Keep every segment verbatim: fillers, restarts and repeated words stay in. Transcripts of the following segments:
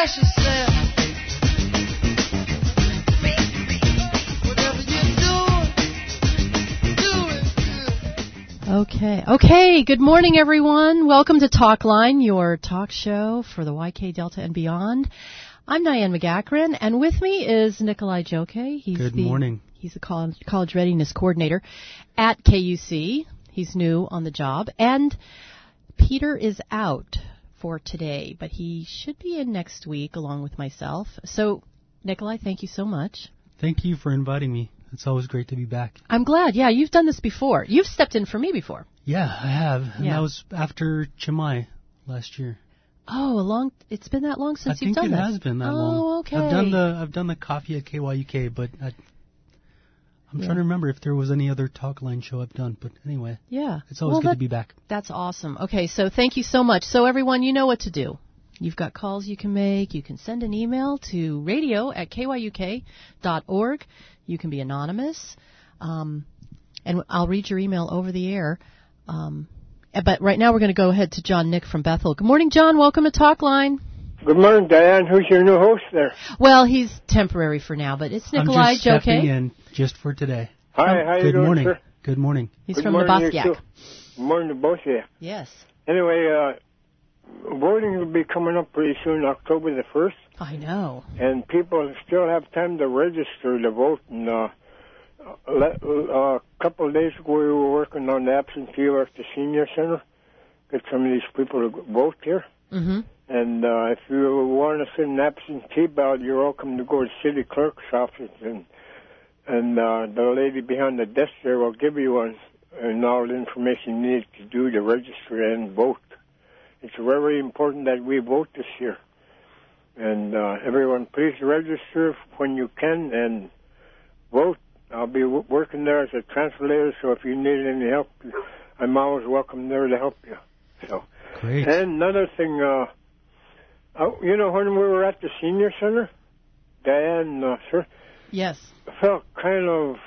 Splash yourself. Whatever you're doing, do it good. Okay. Okay. Good morning, everyone. Welcome to Talkline, your talk show for the Y K Delta and beyond. I'm Diane McGachran, and with me is Nikolai Joke. He's Good the, morning. He's the college, college readiness coordinator at K U C. He's new on the job. And Peter is out for today, but he should be in next week along with myself. So, Nikolai, thank you so much. Thank you for inviting me. It's always great to be back. I'm glad. Yeah, you've done this before. You've stepped in for me before. Yeah, I have. And Yeah. that was after Chimay last year. Oh, a long. It's been that long since I you've think done it this. has been that oh, long. Oh, okay. I've done the I've done the coffee at K Y U K, but I, I'm Yeah. trying to remember if there was any other Talkline show I've done. But anyway, Yeah. it's always Well, good that- to be back. That's awesome. Okay, so thank you so much. So everyone, you know what to do. You've got calls you can make. You can send an email to radio at K Y U K dot org. You can be anonymous. Um, and I'll read your email over the air. Um, but right now we're going to go ahead to John Nick from Bethel. Good morning, John. Welcome to Talkline. Good morning, Diane. Who's your new host there? Well, he's temporary for now, but it's Nikolai I'm just Joke. stepping in just for today. Hi, how you Good doing, morning. sir? Good morning. He's Good from the morning, you Basquiat. too. Good morning to both of you. Yes. Anyway, uh, voting will be coming up pretty soon, October the first, I know. and people still have time to register to vote. And uh, let, uh, a couple of days ago, we were working on the absentee at the senior center. Get some of these people to vote here. Mm-hmm. And uh, if you want to send an absentee ballot, you're welcome to go to the city clerk's office, and and uh, the lady behind the desk there will give you one and all the information you need to do to register and vote. It's very important that we vote this year. And uh, everyone, please register when you can and vote. I'll be w- working there as a translator, so if you need any help, I'm always welcome there to help you. So. Great. And another thing, uh, uh, you know, when we were at the senior center, Diane, uh, sir, Yes. I felt kind of,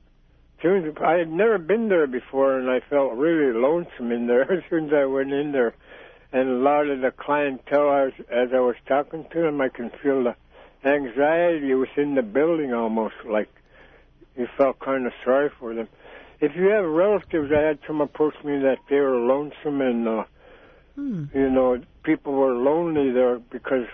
I had never been there before, and I felt really lonesome in there as soon as I went in there. And a lot of the clientele, I was, as I was talking to them, I can feel the anxiety within the building almost, like you felt kind of sorry for them. If you have relatives, I had some approach me that they were lonesome and, uh, Hmm. you know, people were lonely there because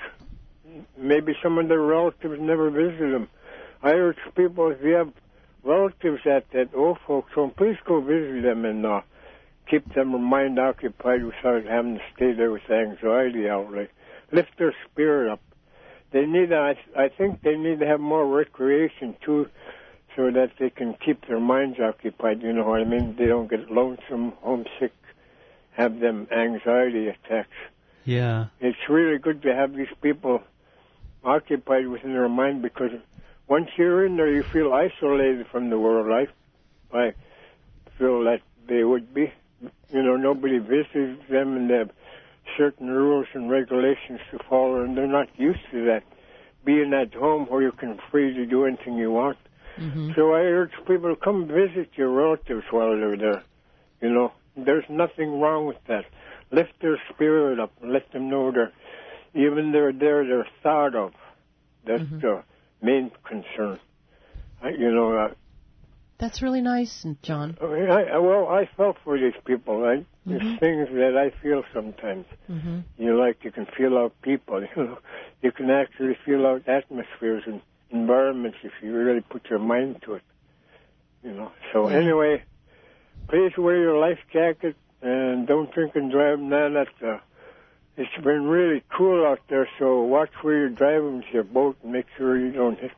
maybe some of their relatives never visited them. I urge people, if you have relatives at that old folks home, please go visit them and uh, keep their mind occupied without having to stay there with anxiety outright. Lift their spirit up. They need, I, I think they need to have more recreation too, so that they can keep their minds occupied. You know what I mean? They don't get lonesome, homesick, have them anxiety attacks. Yeah. It's really good to have these people occupied within their mind, because once you're in there, you feel isolated from the world life. I feel that they would be. You know, nobody visits them, and they have certain rules and regulations to follow, and they're not used to that. Being at home where you can free to do anything you want. Mm-hmm. So I urge people to come visit your relatives while they're there. You know, there's nothing wrong with that. Lift their spirit up and let them know they're, even they're there, they're thought of. That's Mm-hmm. the main concern. I, you know, uh, That's really nice, John. I, mean, I, well, I felt for these people, right? Mhm. There's things that I feel sometimes. Mm-hmm. You know, like you can feel out people, you know. You can actually feel out atmospheres and environments if you really put your mind to it. You know. So Yeah. anyway, please wear your life jacket and don't drink and drive. Now that uh, it's been really cool out there, so watch where you're driving with your boat and make sure you don't hit.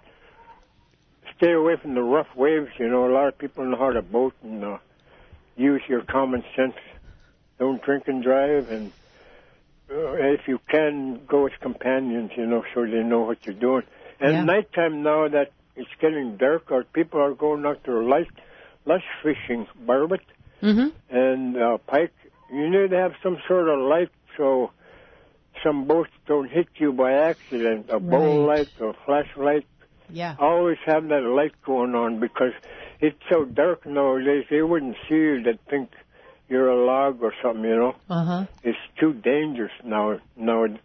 Stay away from the rough waves. You know, a lot of people know how to boat, and uh, use your common sense. Don't drink and drive, and uh, if you can, go with companions, you know, so they know what you're doing. And Yeah. nighttime, now that it's getting darker, people are going out to light, lush fishing, barbet Mm-hmm. and uh, pike. You need to have some sort of light so some boats don't hit you by accident. A bowl Right. light or flashlight. Yeah. Always have that light going on, because it's so dark nowadays. They wouldn't see you. They'd think you're a log or something, you know. Uh-huh. It's too dangerous now. Now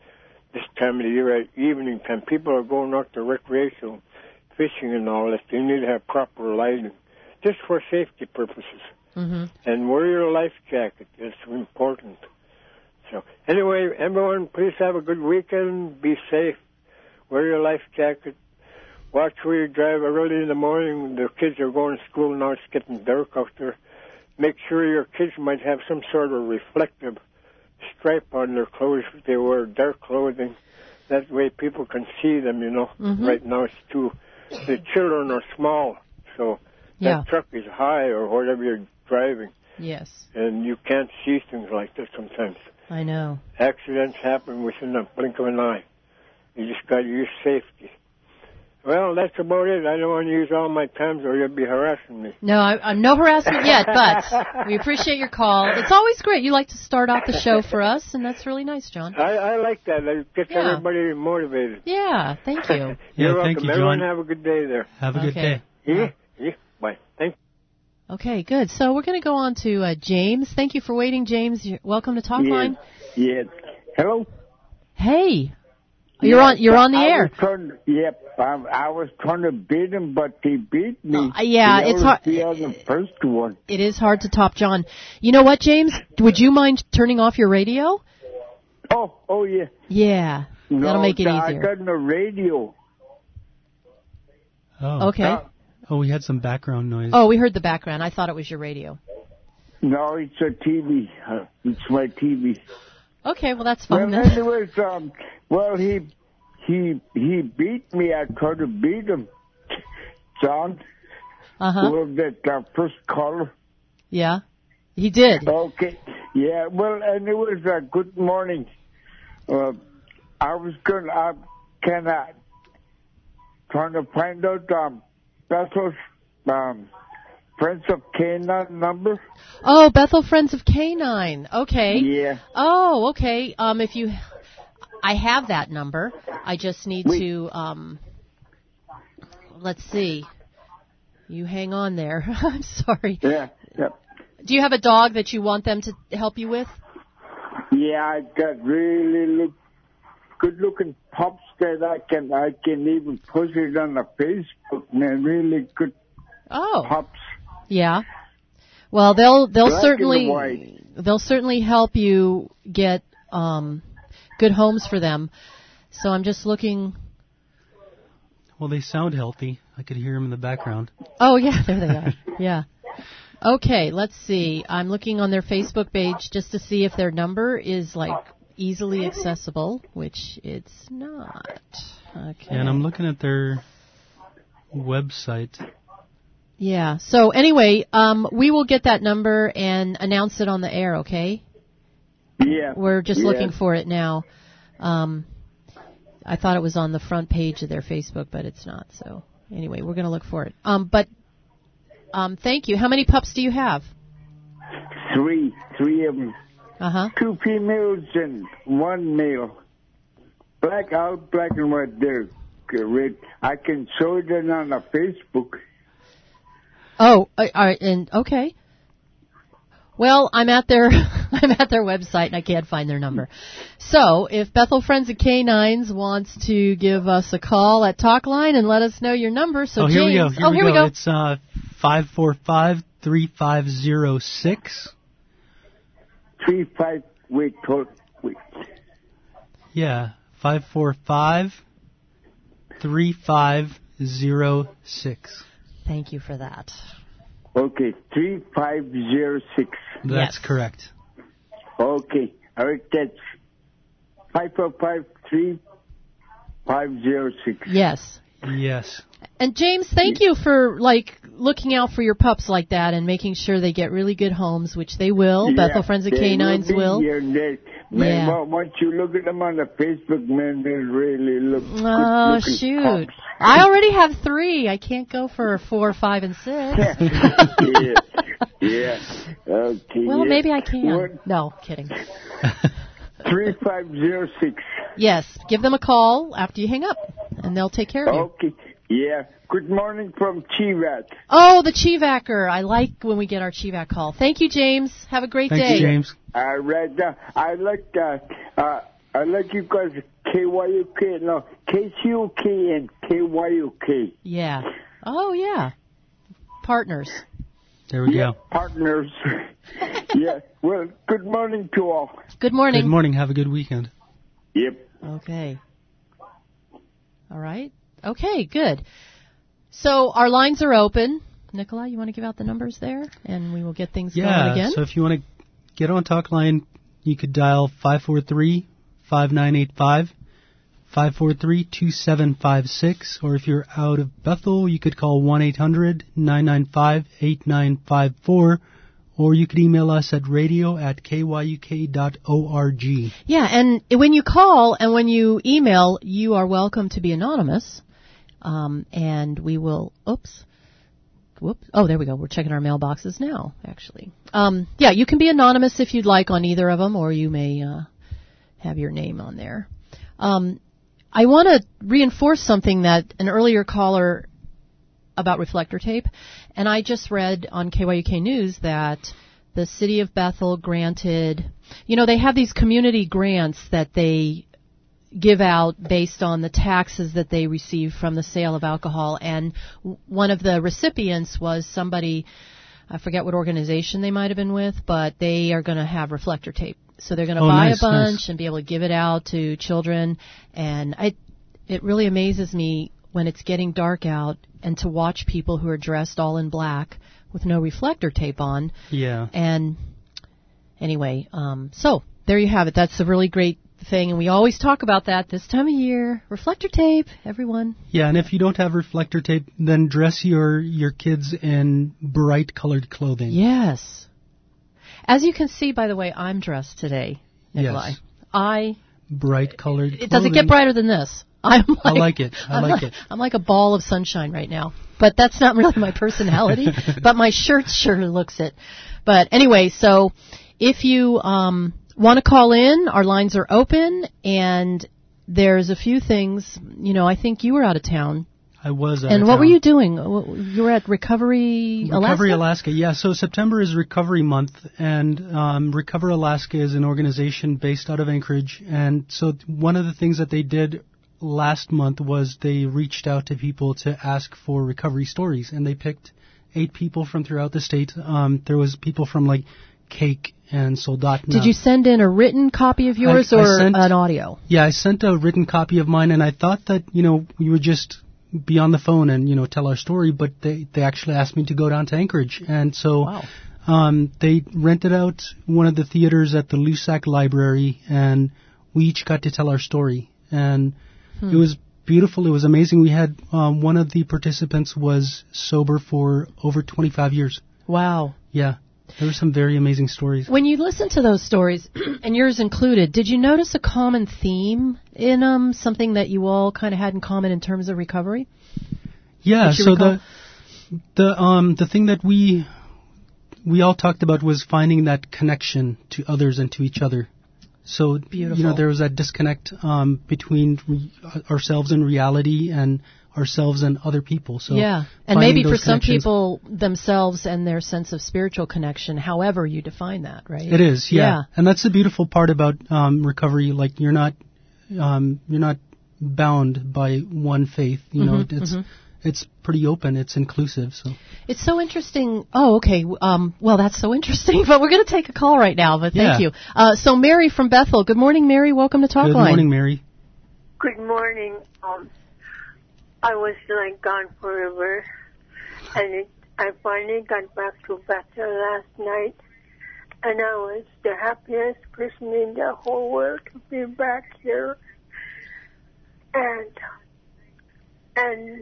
this time of the year at evening time. People are going out to recreational fishing and all this. They need to have proper lighting, just for safety purposes. Mm-hmm. And wear your life jacket. It's important. So anyway, everyone, please have a good weekend. Be safe. Wear your life jacket. Watch where you drive early in the morning. The kids are going to school now. It's getting dark out there. Make sure your kids might have some sort of reflective stripe on their clothes if they wear dark clothing. That way people can see them, you know. Mm-hmm. Right now it's too... The children are small, so Yeah. that truck is high or whatever you're driving. Yes, And you can't see things like that sometimes. I know. Accidents happen within a blink of an eye. You just got to use safety. Well, that's about it. I don't want to use all my time or you'll be harassing me. No, I, I'm no harassment yet, but we appreciate your call. It's always great. You like to start off the show for us, and that's really nice, John. I, I like that. It gets Yeah. everybody motivated. Yeah, thank you. You're Yeah, welcome. thank you, Everyone John. have a good day there. Have a good Okay. day. Yeah? Yeah. Bye. Thank you. Okay, good. So we're going to go on to uh, James. Thank you for waiting, James. You're welcome to Talkline. Yes. Hello? Hey, you're on. You're on the I air. Was trying, yep, I, I was trying to beat him, but he beat me. Uh, yeah, He it's was hard- The other first one. It is hard to top John. You know what, James? Would you mind turning off your radio? Oh, oh yeah. Yeah, No, that'll make it I easier. got the radio. Oh. Okay. Uh, Oh, we had some background noise. Oh, we heard the background. I thought it was your radio. No, it's a T V. Uh, it's my T V. Okay, well that's fine Well, then. anyways, um, well, he he he beat me. I tried to beat him, John. Uh huh. Well, that uh, first caller. Yeah, he did. Okay. Yeah. Well, anyways, uh, good morning. Uh, I was gonna, uh, can I trying to find out um, Bethel's um, Friends of Canaan number? Oh, Bethel Friends of Canine. Okay. Yeah. Oh, okay. Um, if you, I have that number. I just need Wait. to. Um, let's see. You hang on there. I'm sorry. Yeah. Yeah. Do you have a dog that you want them to help you with? Yeah, I got really look, good-looking pups that I can I can even post it on the Facebook. Man, really good Oh. pups. Yeah. Well, they'll they'll Black and certainly white. they'll certainly help you get um, good homes for them. So I'm just looking. Well, they sound healthy. I could hear them in the background. Oh yeah, there they are. Yeah. Okay, let's see. I'm looking on their Facebook page just to see if their number is like easily accessible, which it's not. Okay. And I'm looking at their website. Yeah. So anyway, um, we will get that number and announce it on the air. Okay. Yeah. We're just yeah. looking for it now. Um, I thought it was on the front page of their Facebook, but it's not. So anyway, we're going to look for it. Um, but um, thank you. How many pups do you have? Three, three of them. Uh huh. Two females and one male. Black out, black and white. They're red. I can show it on the Facebook. Oh, uh, uh, and okay. Well, I'm at their I'm at their website and I can't find their number. So, if Bethel Friends of Canines wants to give us a call at Talkline and let us know your number, so oh, here we go. James, Here, oh, we, here go. we go. It's uh five four five three five zero six. Three, five, wait, hold, wait. Yeah, five four five three five zero six. Thank you for that. Okay, three, five, zero, six. That's Yes. correct. Okay, all right, that's five four five three five zero six. Yes. Yes. And James, thank you for like looking out for your pups like that and making sure they get really good homes, which they will. Bethel Friends of Canines will. Yeah, they, man, Yeah. well, once you look at them on the Facebook, man, they really look Oh, good-looking shoot. pups. I already have three. I can't go for four, five, and six. yeah, yeah. Okay. Well, yeah. maybe I can. What? No, kidding. Three five zero six. Yes, give them a call after you hang up, and they'll take care of you. Okay. Yeah. Good morning from Chivat. Oh, the Chivacker. I like when we get our Chivac call. Thank you, James. Have a great Thank day. you, James. I read that. I like that. Uh, I like you guys K Y U K, no, K C U K and K Y U K. Yeah. Oh, yeah. Partners. There we Yeah, go. partners. Yeah, well, good morning to all. Good morning. Good morning. Have a good weekend. Yep. Okay. All right. Okay, good. So our lines are open. Nikolai, you want to give out the numbers there? And we will get things going Yeah, again. so if you want to get on talk line, you could dial five four three, five nine eight five, five four three, two seven five six, or if you're out of Bethel, you could call one eight hundred, nine nine five, eight nine five four, or you could email us at radio at k y u k dot org. Yeah, and when you call and when you email, you are welcome to be anonymous. Um, and we will, oops, whoops, oh, there we go. We're checking our mailboxes now, actually. Um, yeah, you can be anonymous if you'd like on either of them, or you may uh, have your name on there. Um, I want to reinforce something that an earlier caller about reflector tape, and I just read on K Y U K News that the city of Bethel granted, you know, they have these community grants that they give out based on the taxes that they receive from the sale of alcohol, and w- one of the recipients was somebody, I forget what organization they might have been with, but they are going to have reflector tape. So they're going to Oh, buy nice, a bunch nice. and be able to give it out to children, and I, it really amazes me when it's getting dark out and to watch people who are dressed all in black with no reflector tape on. Yeah. And anyway, um, so there you have it. That's a really great thing, and we always talk about that this time of year. Reflector tape, everyone. Yeah, and if you don't have reflector tape, then dress your, your kids in bright colored clothing. Yes. As you can see, by the way, I'm dressed today, Nikolai. Yes. I. Bright colored clothing. It doesn't get brighter than this. I'm like, I like it. I I'm like like, it. I'm like a ball of sunshine right now. But that's not really my personality. But my shirt sure looks it. But anyway, so if you um, want to call in, our lines are open, and there's a few things. You know, I think you were out of town. I was out And of what town. were you doing? You were at Recovery, Recovery Alaska? Alaska, yeah. So September is Recovery Month, and um, Recover Alaska is an organization based out of Anchorage. And so one of the things that they did last month was they reached out to people to ask for recovery stories, and they picked eight people from throughout the state. Um, there was people from like Cake and Soldotna. Did you send in a written copy of yours I- I or sent- an audio? Yeah, I sent a written copy of mine, and I thought that, you know, we would just be on the phone and, you know, tell our story, but they, they actually asked me to go down to Anchorage. And so Wow. um, they rented out one of the theaters at the Lusac Library, and we each got to tell our story. And Hmm. it was beautiful. It was amazing. We had um, one of the participants was sober for over twenty-five years. Wow. Yeah, there were some very amazing stories. When you listen to those stories, and yours included, did you notice a common theme in them, something that you all kind of had in common in terms of recovery? Yeah, Did you so recall? the the um the thing that we we all talked about was finding that connection to others and to each other. So Beautiful. you know, there was that disconnect um between re- ourselves and reality and ourselves and other people. So Yeah, and finding maybe for those some connections- people themselves and their sense of spiritual connection, however you define that, right? It is, yeah. Yeah. And that's the beautiful part about um recovery. Like you're not um you're not bound by one faith. You know, Mhm, it's mhm. it's pretty open. It's inclusive. So It's so interesting. Oh, okay. Um, well, that's so interesting. But we're going to take a call right now. But thank Yeah. you. Uh, so Mary from Bethel. Good morning, Mary. Welcome to Talkline. good morning, Mary. Good morning. Um, I was like gone forever, and it, I finally got back to Bethel last night, and I was the happiest person in the whole world to be back here. And and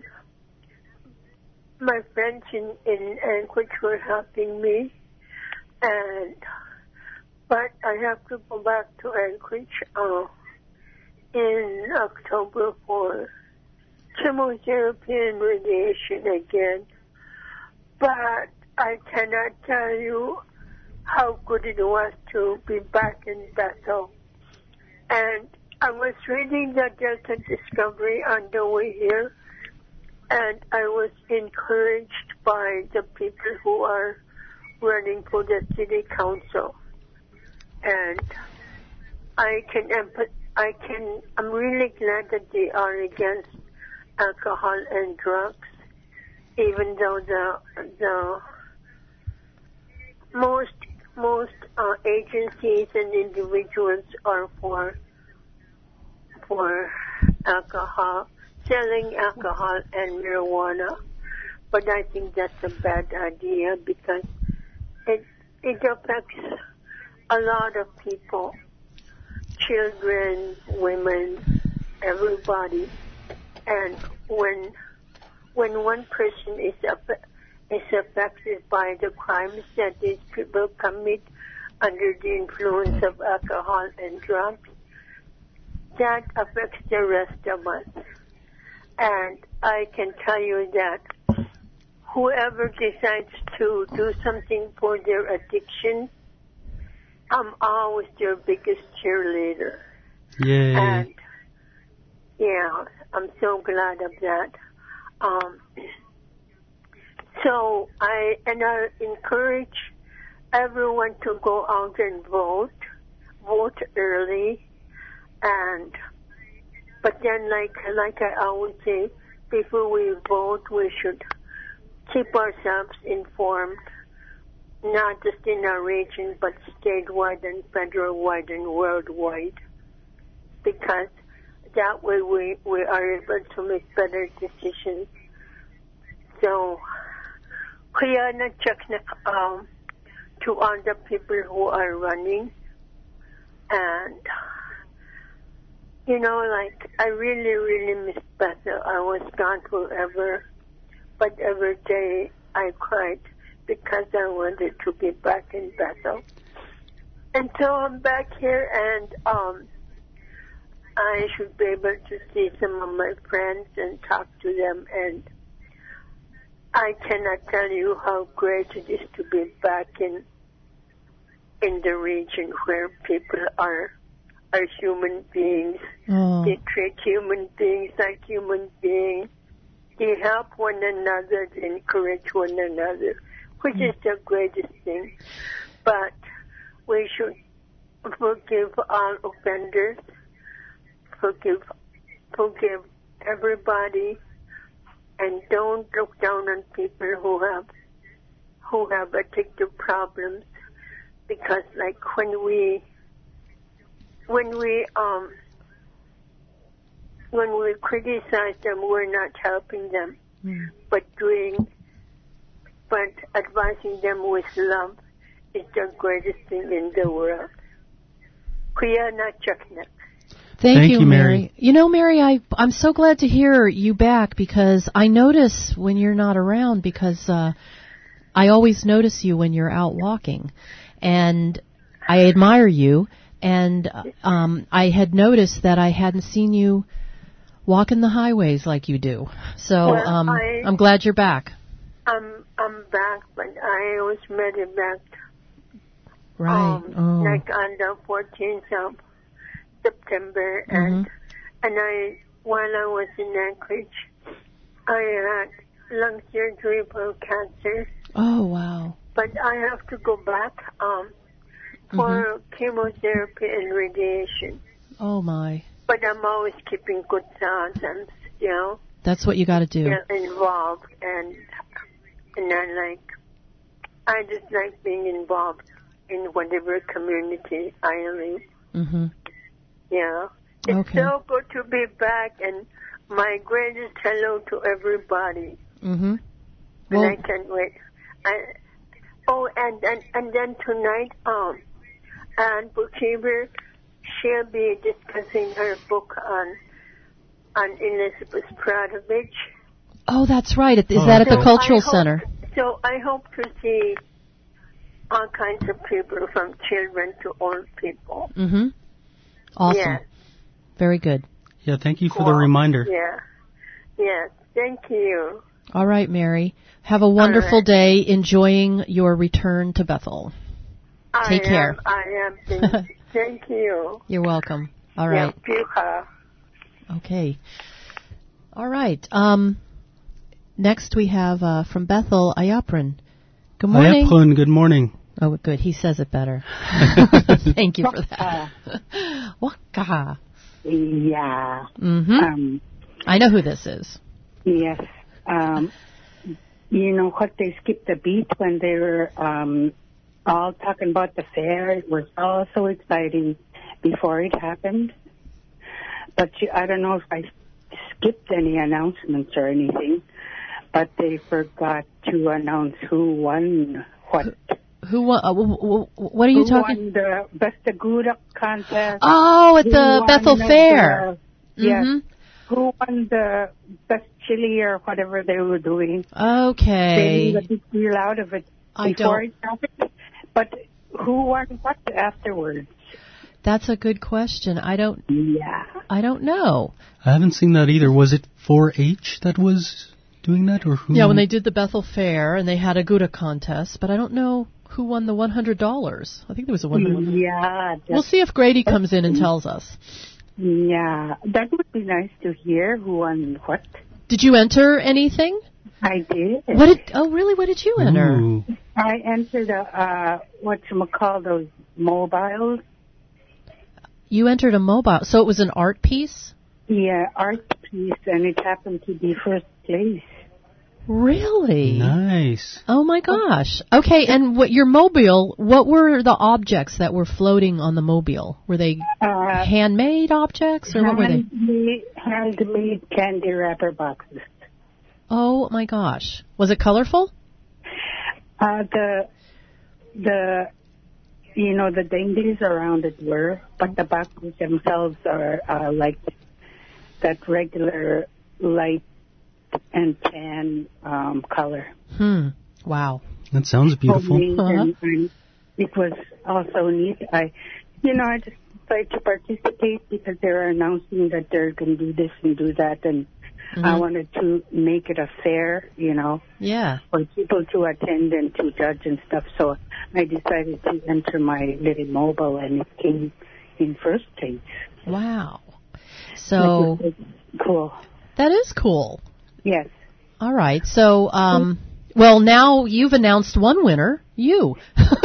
my friends in, in Anchorage were helping me, and but I have to go back to Anchorage uh, in October for chemotherapy and radiation again. But I cannot tell you how good it was to be back in Bethel. And I was reading the Delta Discovery on the way here, and I was encouraged by the people who are running for the city council. And I can empath- I can, I'm really glad that they are against alcohol and drugs, even though the, the most, most uh, agencies and individuals are for, for alcohol, selling alcohol and marijuana. But I think that's a bad idea because it, it affects a lot of people. Children, women, everybody, and when when one person is aff- is affected by the crimes that these people commit under the influence of alcohol and drugs, that affects the rest of us. And I can tell you that whoever decides to do something for their addiction, I'm always their biggest cheerleader. Yay. And, yeah, I'm so glad of that. Um, so I, and I encourage everyone to go out and vote, vote early, and, but then like, like I always say, before we vote, we should keep ourselves informed, not just in our region, but statewide and federal-wide and worldwide, because that way we, we are able to make better decisions. So, kaya na-check na um, to all the people who are running, and, you know, like, I really, really miss Bethel. I was gone forever, but every day I cried because I wanted to be back in Bethel. And so I'm back here, and um, I should be able to see some of my friends and talk to them. And I cannot tell you how great it is to be back in in the region where people are are human beings. Oh. They treat human beings like human beings. They help one another, they encourage one another, which is the greatest thing. But we should forgive all offenders, forgive, forgive everybody, and don't look down on people who have, who have addictive problems. Because, like, when we, when we, um, when we criticize them, we're not helping them, Mm. but doing, but advising them with love is the greatest thing in the world. Kuya na chakna. Thank, Thank you, you, Mary. Mary. You know, Mary, I, I'm so glad to hear you back because I notice when you're not around because uh, I always notice you when you're out walking. And I admire you. And um, I had noticed that I hadn't seen you walking the highways like you do. So Well, um, I- I'm glad you're back. I'm, I'm back, but I was medevac, Right. um, oh. like on the fourteenth of September, and, and I, while I was in Anchorage, I had lung surgery for cancer. Oh, wow. But I have to go back um, for chemotherapy and radiation. Oh, my. But I'm always keeping good thoughts. I'm still, That's what you got to do. still involved, and and I like, I just like being involved in whatever community I live. Mm-hmm. Yeah, it's Okay. so good to be back, and my greatest hello to everybody. Mm-hmm. And Well, I can't wait. I, oh, and, and and then tonight, um, Anne Bookkeeper, she'll be discussing her book on on Elizabeth Stradovich. oh, that's right. Is Oh, that at the okay. Cultural I hope- Center? So I hope to see all kinds of people, from children to old people. Mm-hmm. Awesome. Yes. Very good. Yeah, thank you for the Well, reminder. Yeah. Yes. Thank you. All right, Mary. Have a wonderful right. day enjoying your return to Bethel. Take I care. Am, I am. Thank, thank you. You're welcome. All right. Yeah, Piha. Okay. All right. Um, next we have uh, from Bethel, Ayapran. Good morning. Ayapun, good morning. Oh, good. He says it better. Thank you for that. Waka. Yeah. Mm-hmm. Um, I know who this is. yes. Um, you know what? They skipped a beat when they were um, all talking about the fair. It was all so exciting before it happened. But you, I don't know if I skipped any announcements or anything, but they forgot to announce who won what. Who won? Uh, w- w- what are you who talking? won the Best of Good contest? Oh, at Who the won Bethel the- Fair. Yes. Mhm. Who won the best chili or whatever they were doing? They Okay. made a big deal out of it I before don't. it happened. But who won what afterwards? That's a good question. I don't. Yeah. I don't know. I haven't seen that either. Was it four H that was doing that, or who? Yeah, when they did the Bethel Fair and they had a Gouda contest, but I don't know who won the one hundred dollars. I think there was a one hundred. Yeah. We'll see if Grady comes in and tells us. Yeah. That would be nice to hear who won what. Did you enter anything? I did. What did? Oh, really? What did you enter? Ooh. I entered a, uh, whatchamacall, those mobiles. You entered a mobile, so it was an art piece. Yeah, art piece, and it happened to be first place. Really? Nice. Oh my gosh. Okay, and what your mobile? What were the objects that were floating on the mobile? Were they Uh, handmade objects, or what were they? handmade, handmade candy wrapper boxes. Oh my gosh. Was it colorful? Uh, the, the, you know, the dainties around it were, but the boxes themselves are uh, like that regular light and tan um, color. Hmm. Wow. That sounds beautiful. Homemade, Uh-huh. and, and it was also neat. I, you know, I just tried to participate because they were announcing that they're going to do this and do that, and I Mhm. wanted to make it a fair, you know, Yeah. for people to attend and to judge and stuff. So I decided to enter my little mobile, and it came in first place. Wow. So Which was cool. that is cool. Yes. All right. So, um, well, now you've announced one winner, you,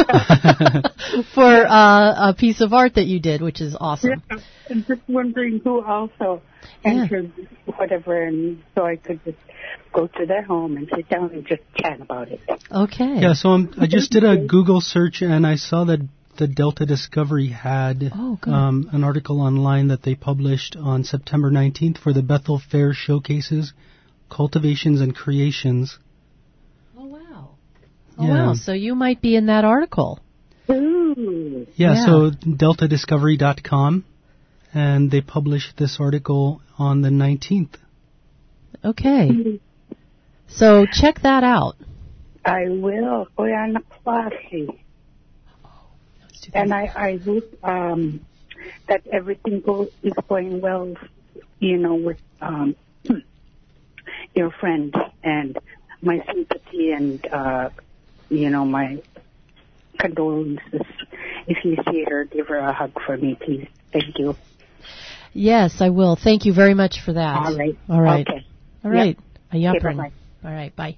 for uh, a piece of art that you did, which is awesome. Yeah, I'm just wondering who also Yeah. entered whatever, and so I could just go to their home and sit down and just chat about it. Okay. Yeah, so I'm, I just did a Google search and I saw that the Delta Discovery had Oh, good. um, an article online that they published on September nineteenth for the Bethel Fair Showcases, Cultivations and Creations. Oh, wow. Oh, Yeah. wow. So you might be in that article. Ooh. Yeah, Yeah. so delta discovery dot com, and they published this article on the nineteenth. Okay. So check that out. I will. Oh, yeah, na klase. And I, I hope um, that everything go, is going well, you know, with um, your friend, and my sympathy and, uh, you know, my condolences. If you see her, give her a hug for me, please. Thank you. Yes, I will. Thank you very much for that. All right. All right. Okay. All right. A Okay, yupperin. bye-bye. All right. Bye.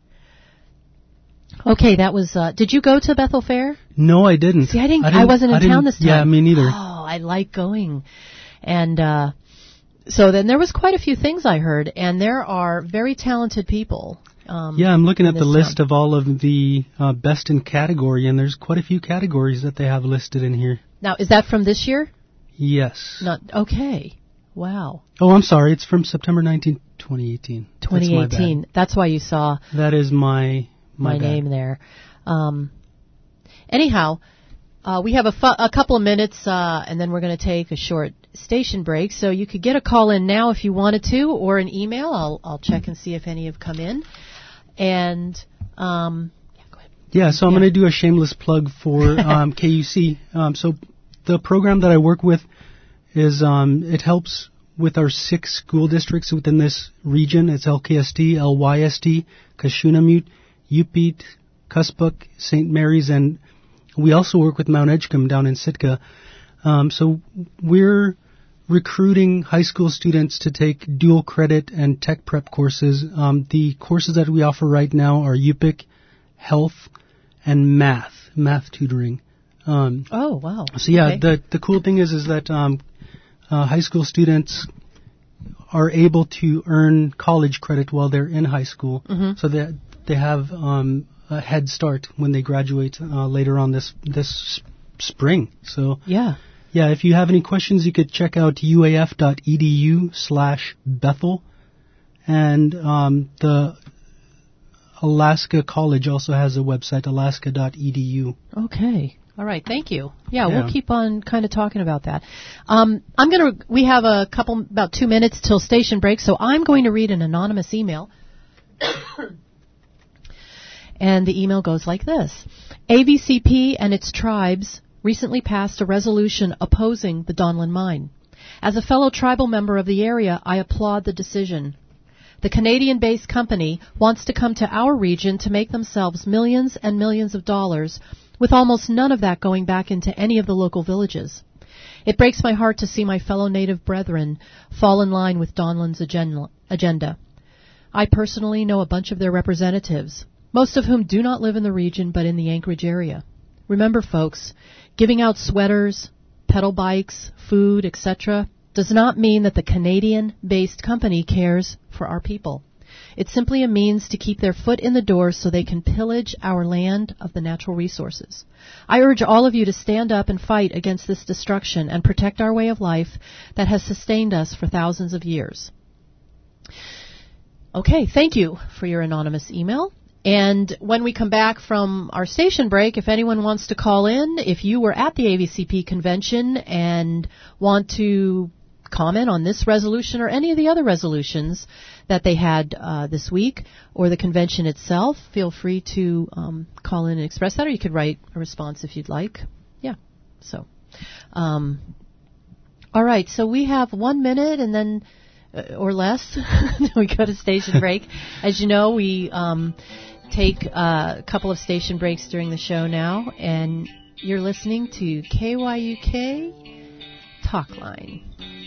Okay, that was. Uh, did you go to Bethel Fair? No, I didn't. See, I didn't. I, didn't- wasn't in I didn't- town this time. Yeah, me neither. Oh, I like going, and uh, so then there was quite a few things I heard, and there are very talented people. Um, Yeah, I'm looking in at the this list town. of all of the uh, best in category, and there's quite a few categories that they have listed in here. Now, is that from this year? Yes. Not okay. Wow. Oh, I'm sorry. It's from September nineteenth, twenty eighteen. That's my twenty bad. eighteen. That's why you saw That is my my, my bad. name there. Um, anyhow, uh, we have a, fu- a couple of minutes, uh, and then we're going to take a short station break. So you could get a call in now if you wanted to, or an email. I'll I'll check and see if any have come in. And um, yeah, go ahead. Yeah, so I'm Yeah. going to do a shameless plug for um, K U C. Um, so the program that I work with is um, it helps with our six school districts within this region. It's L K S D, L Y S D, Cashunamutte, Upete, Cuspuk, Saint Mary's, and we also work with Mount Edgecombe down in Sitka. Um, so we're recruiting high school students to take dual credit and tech prep courses. Um, the courses that we offer right now are U P I C, health, and math, math tutoring. Um, Oh wow. so yeah, Okay. the the cool thing is is that um, uh, high school students are able to earn college credit while they're in high school, Mm-hmm. so that they have um, a head start when they graduate uh, later on this this spring. So Yeah. yeah, if you have any questions, you could check out uaf.edu slash Bethel, and um, the Alaska College also has a website, alaska dot e d u. Okay. All right. Thank you. Yeah, Yeah. we'll keep on kind of talking about that. Um, I'm going to, we have a couple, about two minutes till station break, so I'm going to read an anonymous email. And the email goes like this. A V C P and its tribes recently passed a resolution opposing the Donlin mine. As a fellow tribal member of the area, I applaud the decision. The Canadian-based company wants to come to our region to make themselves millions and millions of dollars, with almost none of that going back into any of the local villages. It breaks my heart to see my fellow Native brethren fall in line with Donlin's agenda. I personally know a bunch of their representatives, most of whom do not live in the region but in the Anchorage area. Remember, folks, giving out sweaters, pedal bikes, food, et cetera does not mean that the Canadian-based company cares for our people. It's simply a means to keep their foot in the door so they can pillage our land of the natural resources. I urge all of you to stand up and fight against this destruction and protect our way of life that has sustained us for thousands of years. Okay, thank you for your anonymous email. And when we come back from our station break, if anyone wants to call in, if you were at the A V C P convention and want to comment on this resolution or any of the other resolutions that they had uh, this week or the convention itself, feel free to um, call in and express that, or you could write a response if you'd like. Yeah, so. Um, all right, so we have one minute and then, uh, or less, then we go to station break. As you know, we um, take uh, a couple of station breaks during the show now, and you're listening to K Y U K Talkline.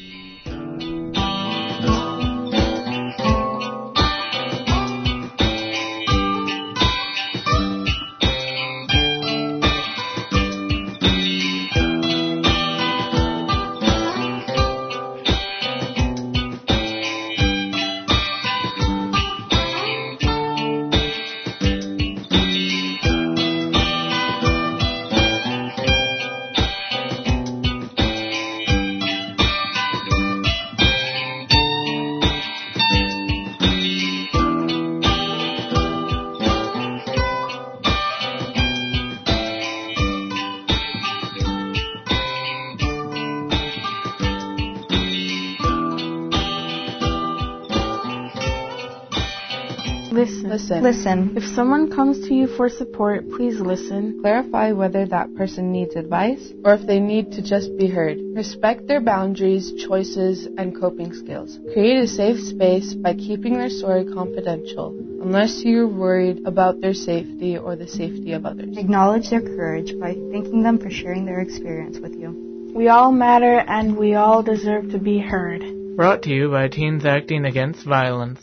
Listen. Listen. Listen. If someone comes to you for support, please listen. Clarify whether that person needs advice or if they need to just be heard. Respect their boundaries, choices, and coping skills. Create a safe space by keeping their story confidential, unless you're worried about their safety or the safety of others. Acknowledge their courage by thanking them for sharing their experience with you. We all matter and we all deserve to be heard. Brought to you by Teens Acting Against Violence.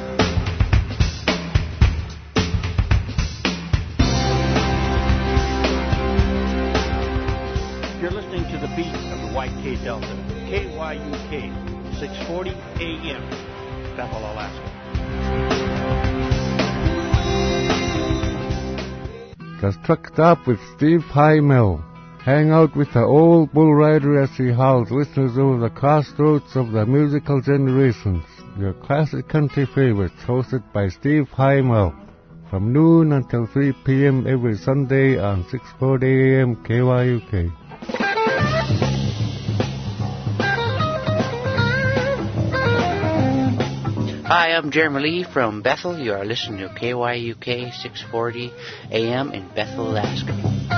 K Delta, K Y U K, six forty A M, Bethel, Alaska. Just trucked up with Steve Highmill. Hang out with the old bull rider as he howls listeners over the crossroads of the musical generations. Your classic country favorites, hosted by Steve Highmill. From noon until three p.m. every Sunday on six forty A M K Y U K. Hi, I'm Jeremy Lee from Bethel. You are listening to K Y U K six forty A M in Bethel, Alaska.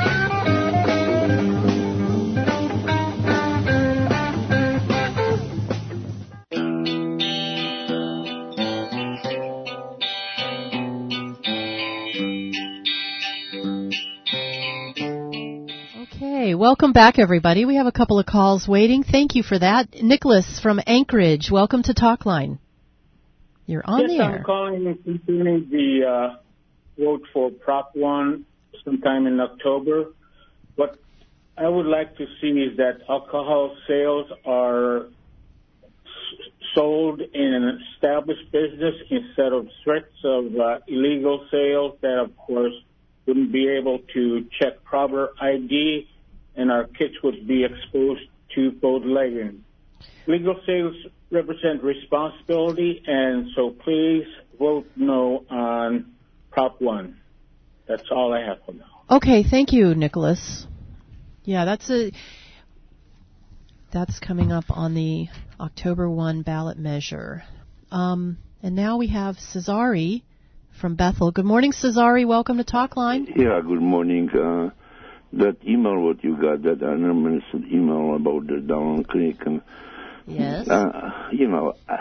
Okay, welcome back, everybody. We have a couple of calls waiting. Thank you for that. Nicholas from Anchorage, welcome to Talkline. You're on yes, the air. I'm calling concerning the uh, vote for Prop one sometime in October. But I would like to see is that alcohol sales are sold in an established business instead of threats of uh, illegal sales that, of course, wouldn't be able to check proper I D, and our kids would be exposed to bootlegging. Legal sales represent responsibility, and so please vote no on Prop one. That's all I have for now. Okay, thank you, Nicholas. Yeah, that's a that's coming up on the October first ballot measure. Um, and now we have Cesare from Bethel. Good morning, Cesare. Welcome to Talkline. Yeah, good morning. Uh, that email what you got, that anonymous email about the Down Creek, and yes, uh, you know, uh,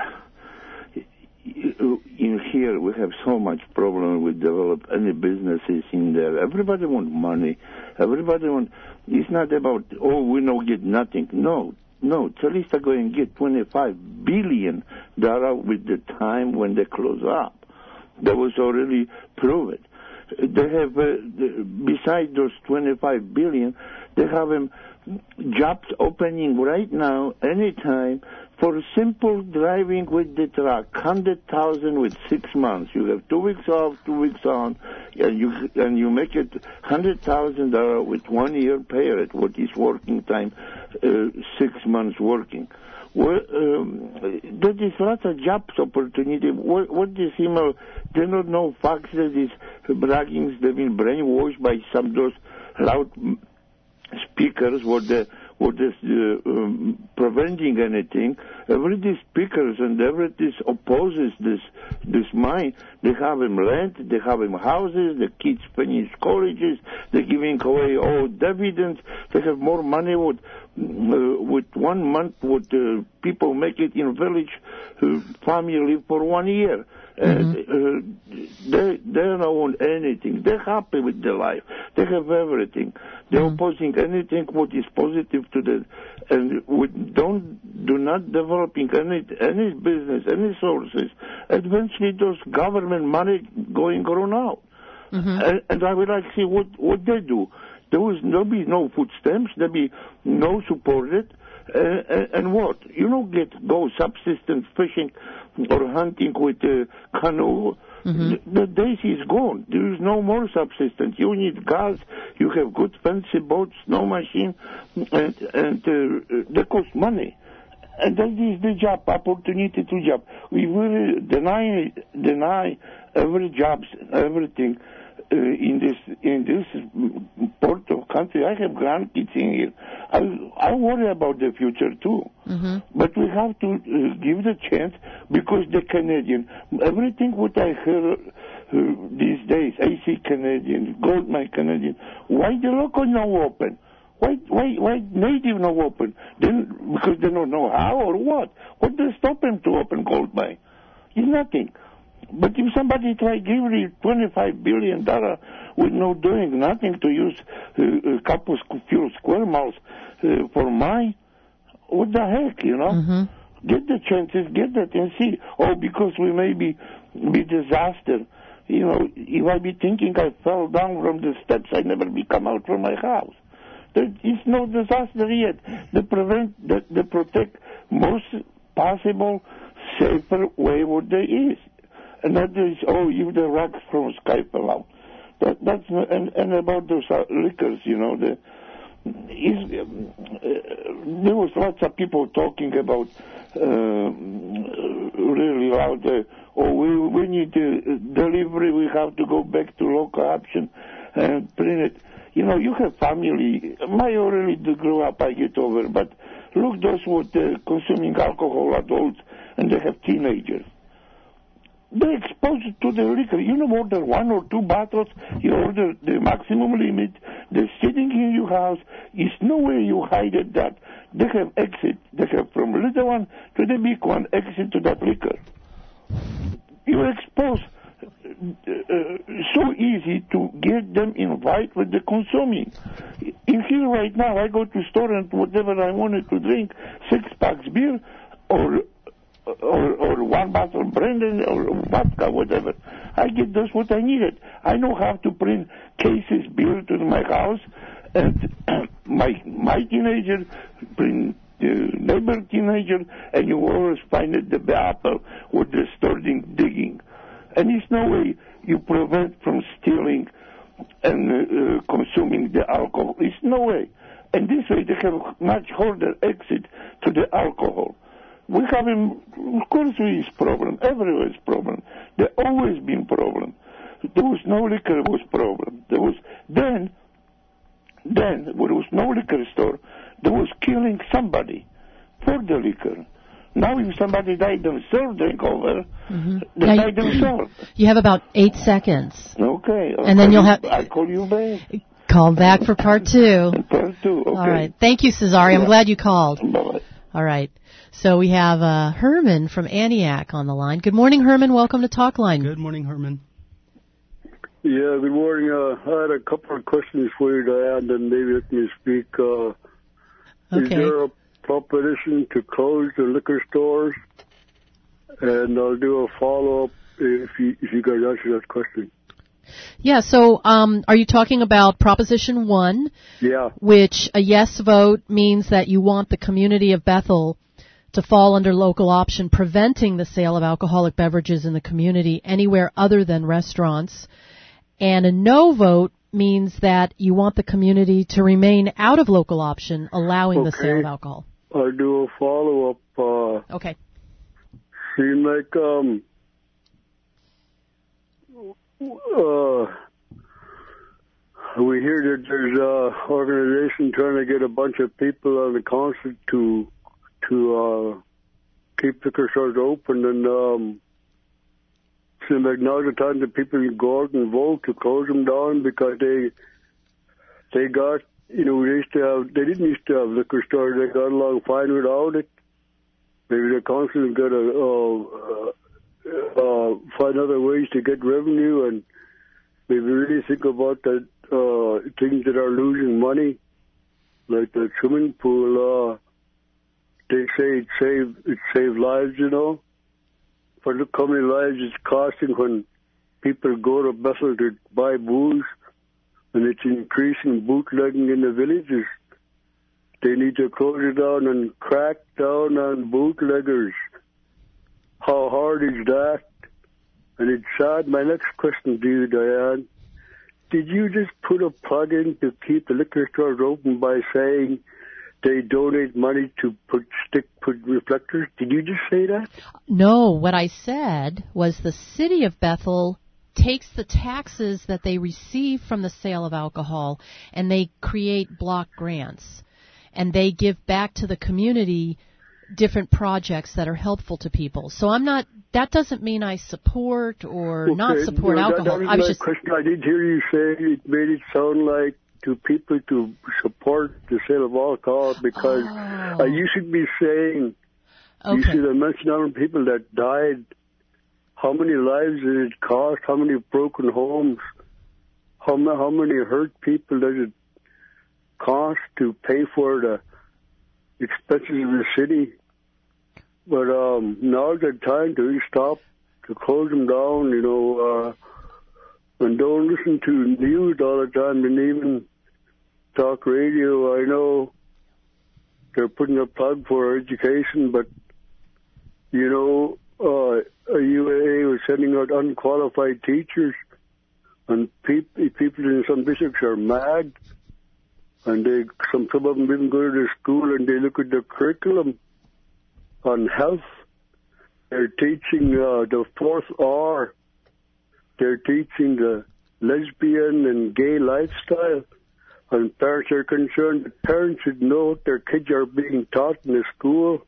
in here we have so much problem with develop any businesses in there. Everybody want money. Everybody want. It's not about oh we don't get nothing. No, no. At least they're going to get twenty-five billion dollars with the time when they close up. That was already proven. They have, uh, the, besides those twenty-five billion, they have um, jobs opening right now, anytime, for simple driving with the truck, one hundred thousand with six months. You have two weeks off, two weeks on, and you and you make it one hundred thousand dollars with one year pay rate, what is working time, uh, six months working. Well, um, there is lots of jobs opportunity. What, what this email, they don't know facts that these braggings, they've been brainwashed by some of those loud speakers, what the what is uh, um, preventing anything. Every these speakers and every this opposes this this mind. They have them land, they have them houses, the kids finish colleges, they're giving away all dividends. They have more money with uh, with one month what uh, people make it in village uh, family live for one year. Mm-hmm. Uh, they they don't want anything. They're happy with their life. They have everything. They're mm-hmm. opposing anything what is positive to them, and with don't do not developing any any business, any sources. Eventually, those government money going run out, mm-hmm. and, and I would like to see what what they do. There was there'll be no food stamps. There'll be no supported. Uh, and, and what? You don't get go subsistence fishing or hunting with a canoe. Mm-hmm. The, the days is gone. There is no more subsistence. You need gas. You have good fancy boats, snow machine, and and uh, they cost money. And that is the job, opportunity to job. We will deny deny every jobs, everything. Uh, in this in this part of country, I have grandkids in here. I I worry about the future too. Mm-hmm. But we have to uh, give the chance because the Canadian, everything what I hear uh, these days, I see Canadian, Goldmine Canadian. Why the local no open? Why why why native no open? Then because they don't know how or what? What they stop them to open Goldmine? It's nothing. But if somebody try give you twenty-five billion dollars with no doing nothing to use uh, a couple few square miles uh, for mine, what the heck, you know? Mm-hmm. Get the chances, get that and see. Oh, because we may be, be disaster. You know, if I be thinking I fell down from the steps, I never be come out from my house. There is no disaster yet. They prevent, they, they protect most possible safer way what there is. And that is, oh, if the rocks from sky fell out. That, that's, and, and about those uh, liquors, you know, the, is, um, uh, there was lots of people talking about uh, really loud, uh, oh, we, we need uh, delivery, we have to go back to local option and print it. You know, you have family, my already grew up, I get over, but look, those what uh, consuming alcohol, adults, and they have teenagers. They're exposed to the liquor. You know, order one or two bottles, you order the maximum limit, they're sitting in your house, there's no way you hide it that. They have exit, they have from little one to the big one, exit to that liquor. You're exposed, uh, so easy to get them involved with the consuming. In here right now, I go to store and whatever I wanted to drink, six packs beer, or Or, or one bottle of brandy or vodka, whatever. I get just what I needed. I know how to bring cases beer to my house And my my teenager bring the neighbor teenager, and you always find it the apple with the starting digging. And there's no way you prevent from stealing and uh, consuming the alcohol. There's no way. And this way they have much harder exit to the alcohol. We have, of course, there is problem. Everywhere is problem. There always been problem. There was no liquor, was problem. There was then, then when there was no liquor store, there was killing somebody for the liquor. Now if somebody died themselves, drink over, Mm-hmm. they Now, die themselves. You have about eight seconds. Okay. I'll And then call you'll you- have- I'll call you back. Call back for part two. Part two, okay. All right. Thank you, Cesare. I'm Yeah. glad you called. Bye-bye. All right. So we have uh, Herman from Antioch on the line. Good morning, Herman. Welcome to Talkline. Good morning, Herman. Yeah, good morning. Uh, I had a couple of questions for you, Diane, and maybe let me speak. Uh, Is Okay. there a proposition to close the liquor stores? And I'll do a follow-up if you, if you guys answer that question. Yeah, so um, are you talking about Proposition one, Yeah. which a yes vote means that you want the community of Bethel to fall under local option preventing the sale of alcoholic beverages in the community anywhere other than restaurants. And a no vote means that you want the community to remain out of local option, allowing the sale of alcohol. I'll do a follow-up. Uh, Okay. Seem like um, uh, we hear that there's a organization trying to get a bunch of people on the council to to uh, keep liquor stores open, and um, seems like now's the time that people can go out and vote to close them down because they they got you know they used to have they didn't used to have liquor stores, they got along fine without it. Maybe the council has got to uh, uh, find other ways to get revenue, and maybe really think about the uh, things that are losing money, like the swimming pool. Uh, they say it save it save lives, you know. For look how many lives it's costing when people go to Bethel to buy booze, and it's increasing bootlegging in the villages. They need to close it down and crack down on bootleggers. How hard is that? And it's sad. My next question to you, Diane, did you just put a plug in to keep the liquor stores open by saying they donate money to put stick put reflectors? Did you just say that? No, what I said was the city of Bethel takes the taxes that they receive from the sale of alcohol and they create block grants. And they give back to the community different projects that are helpful to people. So I'm not, that doesn't mean I support or Okay, not support no, that- alcohol. That, was I was my just, question. I did hear you say it made it sound like to people to support the sale of alcohol because Oh. uh, you should be saying, you Okay. should have mentioned how many people that died, how many lives did it cost, how many broken homes, how, ma- how many hurt people does it cost to pay for the expenses of the city. But um, now's the time to stop, to close them down, you know, uh, and don't listen to news all the time and even talk radio. I know they're putting a plug for education, but, you know, uh, a U A A was sending out unqualified teachers, and peop- people in some districts are mad. And they, some, some of them even go to the school and they look at the curriculum on health. They're teaching uh, the fourth R. They're teaching the lesbian and gay lifestyle. And parents are concerned that parents should know what their kids are being taught in the school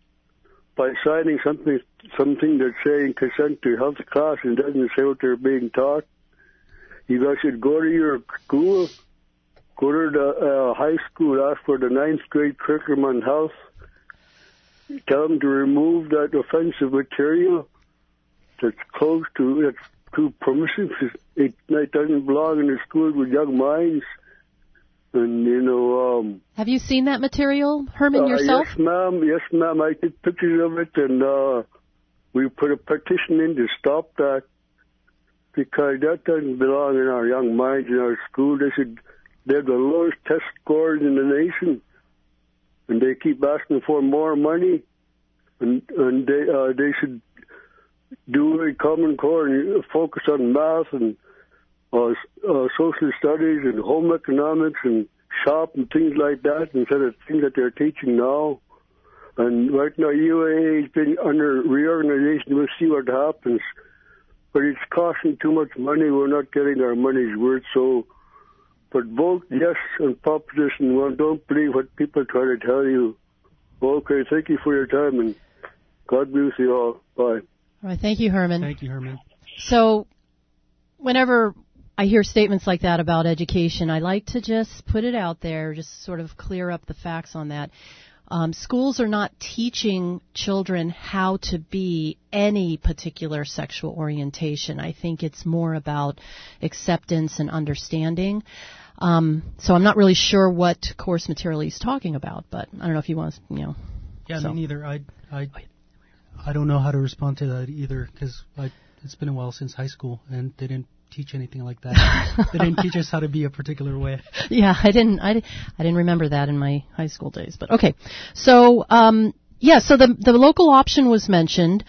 by signing something something that's saying consent to health class and doesn't say what they're being taught. You guys should go to your school. Go to the uh, high school, ask for the ninth grade curriculum on health. Tell them to remove that offensive material that's close to, that's too permissive. It, it doesn't belong in the schools with young minds. And, you know... Um, have you seen that material, Herman, uh, yourself? Yes, ma'am. Yes, ma'am. I took pictures of it, and uh, we put a petition in to stop that because that doesn't belong in our young minds in our school. They should they have the lowest test scores in the nation, and they keep asking for more money, and and they uh, they should do a Common Core and focus on math and uh, uh, social studies and home economics and shop and things like that instead of things that they're teaching now. And right now, U A A has been under reorganization. We'll see what happens. But it's costing too much money. We're not getting our money's worth. So, but vote yes on Proposition one. Don't believe what people try to tell you. Okay, thank you for your time, and God bless you all. Bye. All right, thank you, Herman. Thank you, Herman. So, whenever I hear statements like that about education, I like to just put it out there, just sort of clear up the facts on that. Um, schools are not teaching children how to be any particular sexual orientation. I think it's more about acceptance and understanding. Um, so I'm not really sure what course material he's talking about, but I don't know if you want to, you know. Yeah, so. me neither. I, I, I don't know how to respond to that either, because it's been a while since high school, and they didn't teach anything like that. They didn't teach us how to be a particular way. Yeah, I didn't. I, I didn't remember that in my high school days. But okay, so um, yeah, so the the local option was mentioned,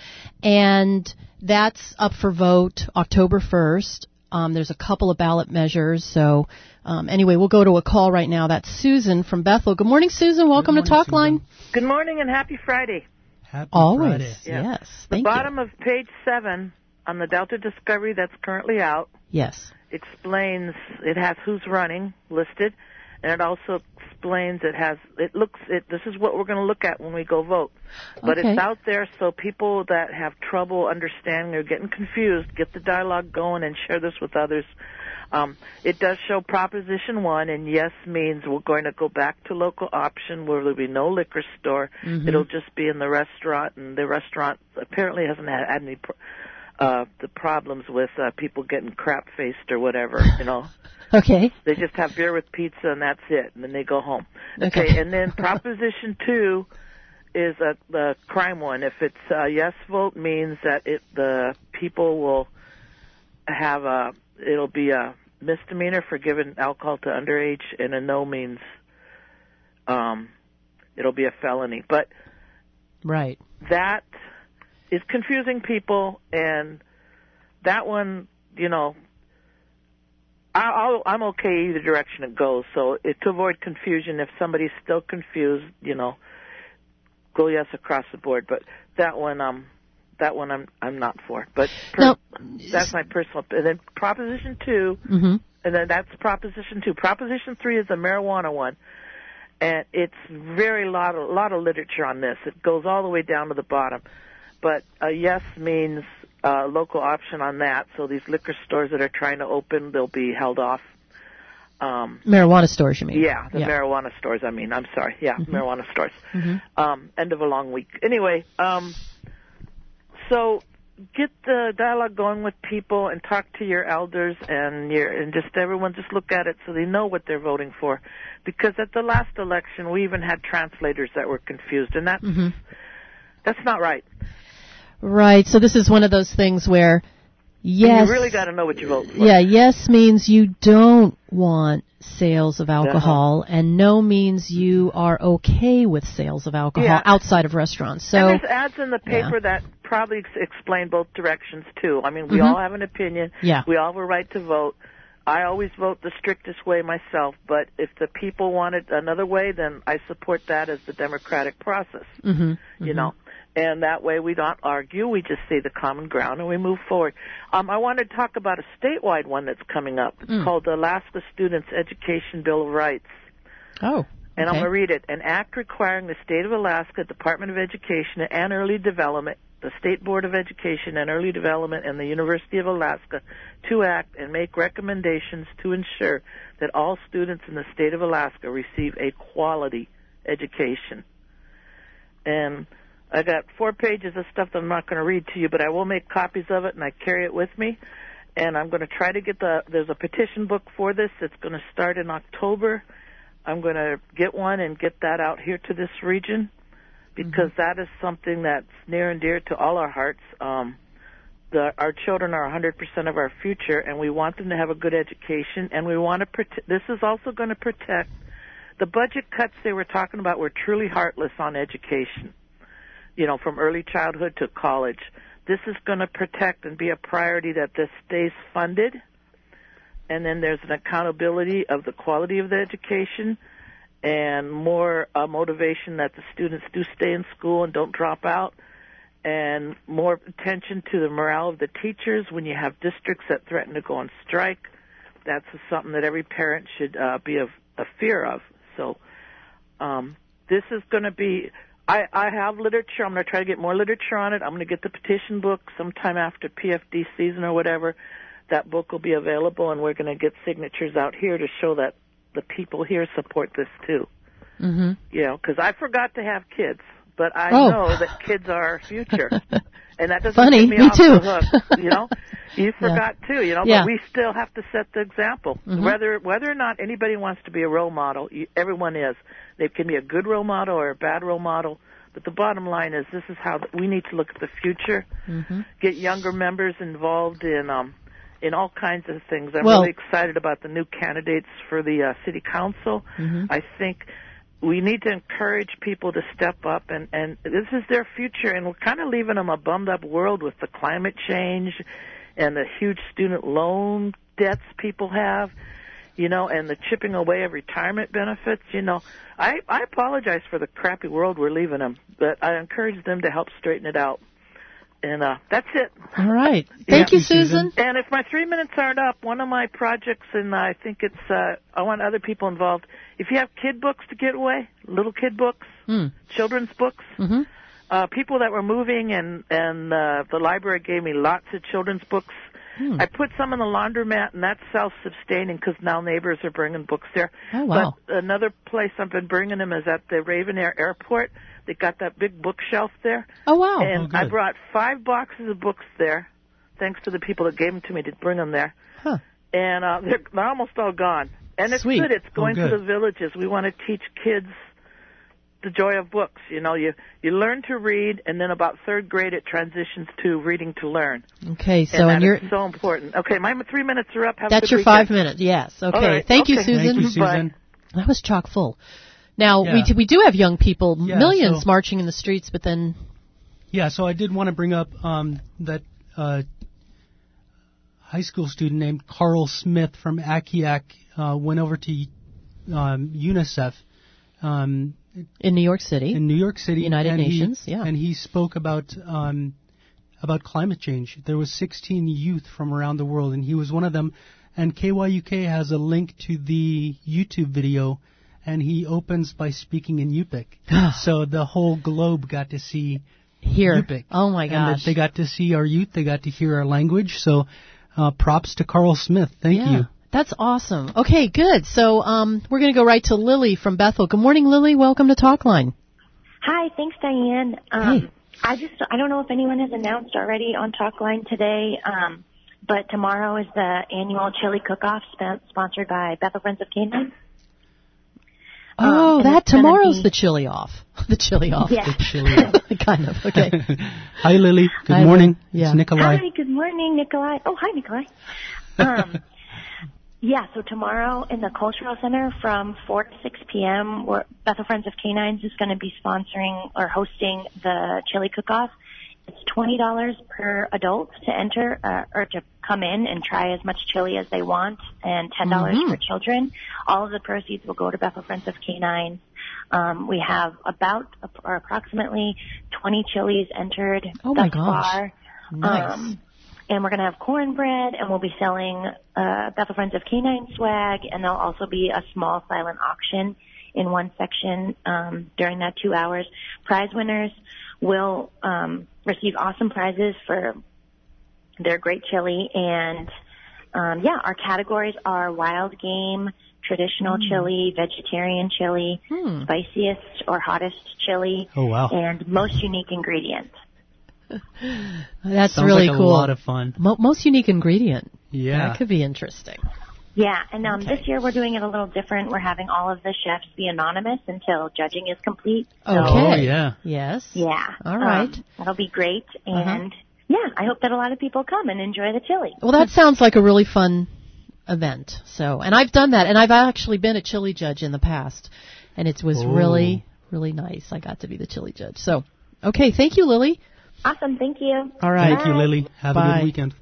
and that's up for vote October first. Um, there's a couple of ballot measures. So um, anyway, we'll go to a call right now. That's Susan from Bethel. Good morning, Susan. Welcome morning, to Talk Susan. Line. Good morning and happy Friday. Happy Always, Friday. yes. yes. The Thank bottom you. of page seven on the Delta Discovery that's currently out. Yes. Explains, it has who's running listed, and it also explains it has, it looks, it, this is what we're going to look at when we go vote. But Okay. it's out there so people that have trouble understanding or getting confused, get the dialogue going and share this with others. Um, it does show Proposition one, and yes means we're going to go back to local option where there'll be no liquor store. Mhm. It'll just be in the restaurant, and the restaurant apparently hasn't had, had any pro- uh, the problems with uh, people getting crap-faced or whatever, you know. Okay. They just have beer with pizza, and that's it, and then they go home. Okay. Okay, and then Proposition two is a, the crime one. If it's a yes vote, means that it the people will have a, it'll be a misdemeanor for giving alcohol to underage, and a no means um, it'll be a felony. But Right. that is confusing people, and that one, you know, I, I'll, I'm okay either direction it goes. So it, to avoid confusion, if somebody's still confused, you know, go yes across the board. But that one, um, that one I'm I'm not for. But per, Now- that's my personal. And then Proposition two, Mm-hmm. and then that's Proposition two. Proposition three is the marijuana one. And it's very lot of, lot of literature on this. It goes all the way down to the bottom. But a yes means uh, local option on that. So these liquor stores that are trying to open, they'll be held off. Um, Marijuana stores, you mean? yeah, the marijuana stores, I mean. I'm sorry. Yeah, Mhm. marijuana stores. Mhm. Um, end of a long week. Anyway, um, so get the dialogue going with people and talk to your elders and your and just everyone just look at it so they know what they're voting for. Because at the last election, we even had translators that were confused, and that's Mhm. that's not right. Right. So this is one of those things where, yes. And you really got to know what you vote for. Yeah, yes means you don't want sales of alcohol, Uh-huh. and no means you are okay with sales of alcohol Yeah. outside of restaurants. So, and there's ads in the paper yeah. that probably ex- explain both directions, too. I mean, we Mhm. all have an opinion. Yeah. We all have a right to vote. I always vote the strictest way myself, but if the people want it another way, then I support that as the democratic process, Mhm, you mhm. know. And that way we don't argue, we just say the common ground and we move forward. Um, I want to talk about a statewide one that's coming up. It's Mm. called the Alaska Students Education Bill of Rights. Oh. And I'm okay. going to read it. An act requiring the State of Alaska Department of Education and Early Development, the State Board of Education and Early Development, and the University of Alaska to act and make recommendations to ensure that all students in the State of Alaska receive a quality education. And I got four pages of stuff that I'm not going to read to you, but I will make copies of it, and I carry it with me. And I'm going to try to get the, there's a petition book for this. It's going to start in October. I'm going to get one and get that out here to this region because mm-hmm. that is something that's near and dear to all our hearts. Um, the, our children are one hundred percent of our future, and we want them to have a good education, and we want to protect. This is also going to protect the budget cuts they were talking about were truly heartless on education, you know, from early childhood to college. This is going to protect and be a priority that this stays funded, and then there's an accountability of the quality of the education and more uh, motivation that the students do stay in school and don't drop out, and more attention to the morale of the teachers when you have districts that threaten to go on strike. That's something that every parent should uh, be a, a fear of. So um, this is going to be, I, I have literature. I'm going to try to get more literature on it. I'm going to get the petition book sometime after P F D season or whatever. That book will be available, and we're going to get signatures out here to show that the people here support this too. Mm-hmm. You know, because I forgot to have kids, but I Oh. know that kids are our future. And that doesn't Funny, get me, me off too. the hook, you know. You forgot too, you know. Yeah. But we still have to set the example. Mhm. Whether whether or not anybody wants to be a role model, you, everyone is. They can be a good role model or a bad role model. But the bottom line is, this is how we need to look at the future. Mm-hmm. Get younger members involved in um in all kinds of things. I'm Well- really excited about the new candidates for the uh, city council. Mhm. I think we need to encourage people to step up, and, and this is their future, and we're kind of leaving them a bummed-up world with the climate change and the huge student loan debts people have, you know, and the chipping away of retirement benefits. You know, I, I apologize for the crappy world we're leaving them, but I encourage them to help straighten it out. And uh, that's it. All right. Thank you, Susan. And if my three minutes aren't up, one of my projects, and I think it's, uh, I want other people involved. If you have kid books to get away, little kid books, Mm. children's books, Mm-hmm. uh, people that were moving, and and uh, the library gave me lots of children's books. Hmm. I put some in the laundromat, and that's self-sustaining because now neighbors are bringing books there. Oh, wow. But another place I've been bringing them is at the Raven Air Airport. They got that big bookshelf there. Oh, wow. And Oh, good. I brought five boxes of books there, thanks to the people that gave them to me to bring them there. Huh. And uh, they're, they're almost all gone. And it's Sweet. good. It's Oh, going good. to the villages. We want to teach kids the joy of books. You know, you, you learn to read, and then about third grade it transitions to reading to learn. Okay, so and and that you're is so important. Okay, my three minutes are up. Have a that's good your weekend. five minutes. Yes. Okay. All right. Thank you, Okay. Susan. Thank you, Susan. Bye. That was chock full. Now we Yeah. do, we do have young people, Yeah, millions so- marching in the streets, but then Yeah, so I did want to bring up um, that uh, high school student named Carl Smith from Akiak uh, went over to um, UNICEF um, in New York City, in New York City, United and Nations, he, yeah. and he spoke about um, about climate change. There was sixteen youth from around the world, and he was one of them. And K Y U K has a link to the YouTube video, and he opens by speaking in Yupik. So the whole globe got to see here. Yupik. Oh my And that gosh. they got to see our youth. They got to hear our language. So uh, props to Carl Smith. Thank yeah. you. That's awesome. Okay, good. So um, we're going to go right to Lily from Bethel. Good morning, Lily. Welcome to Talkline. Hi, thanks, Diane. Um, I just I don't know if anyone has announced already on Talkline today, um, but tomorrow is the annual chili cook-off sp- sponsored by Bethel Friends of Canaan. Oh, Um, and that it's gonna tomorrow's be- the chili off. The chili off. Yeah. The chili off. kind of. Okay. Hi, Lily. Good Hi, morning. Lily. Yeah. It's Nikolai. Hi, good morning, Nikolai. Oh, hi, Nikolai. Um, yeah, so tomorrow in the Cultural Center from four to six p.m., we're, Bethel Friends of Canines is going to be sponsoring or hosting the chili cook-off. It's twenty dollars per adult to enter uh, or to come in and try as much chili as they want, and ten dollars Mhm. for children. All of the proceeds will go to Bethel Friends of Canines. Um, we have about or approximately twenty chilies entered Oh, thus my gosh. far. Nice. Um, and we're going to have cornbread, and we'll be selling uh, Bethel Friends of Canine swag, and there'll also be a small silent auction in one section um, during that two hours. Prize winners will um, receive awesome prizes for their great chili, and um, yeah, our categories are wild game, traditional Mm. chili, vegetarian chili, Hmm. spiciest or hottest chili, Oh, wow. and most unique ingredient. That's Sounds really like cool. a lot of fun. Mo- most unique ingredient. Yeah. That could be interesting. Yeah, and um, this year we're doing it a little different. We're having all of the chefs be anonymous until judging is complete. So, Okay. Oh, yeah. Yes. Yeah. All right. Um, that'll be great. Uh-huh. And yeah, I hope that a lot of people come and enjoy the chili. Well, that sounds like a really fun event. So, and I've done that, and I've actually been a chili judge in the past, and it was Oh. really, really nice. I got to be the chili judge. So, okay, thank you, Lily. Awesome, thank you. All right. Thank you, Lily. Have a Bye. good weekend.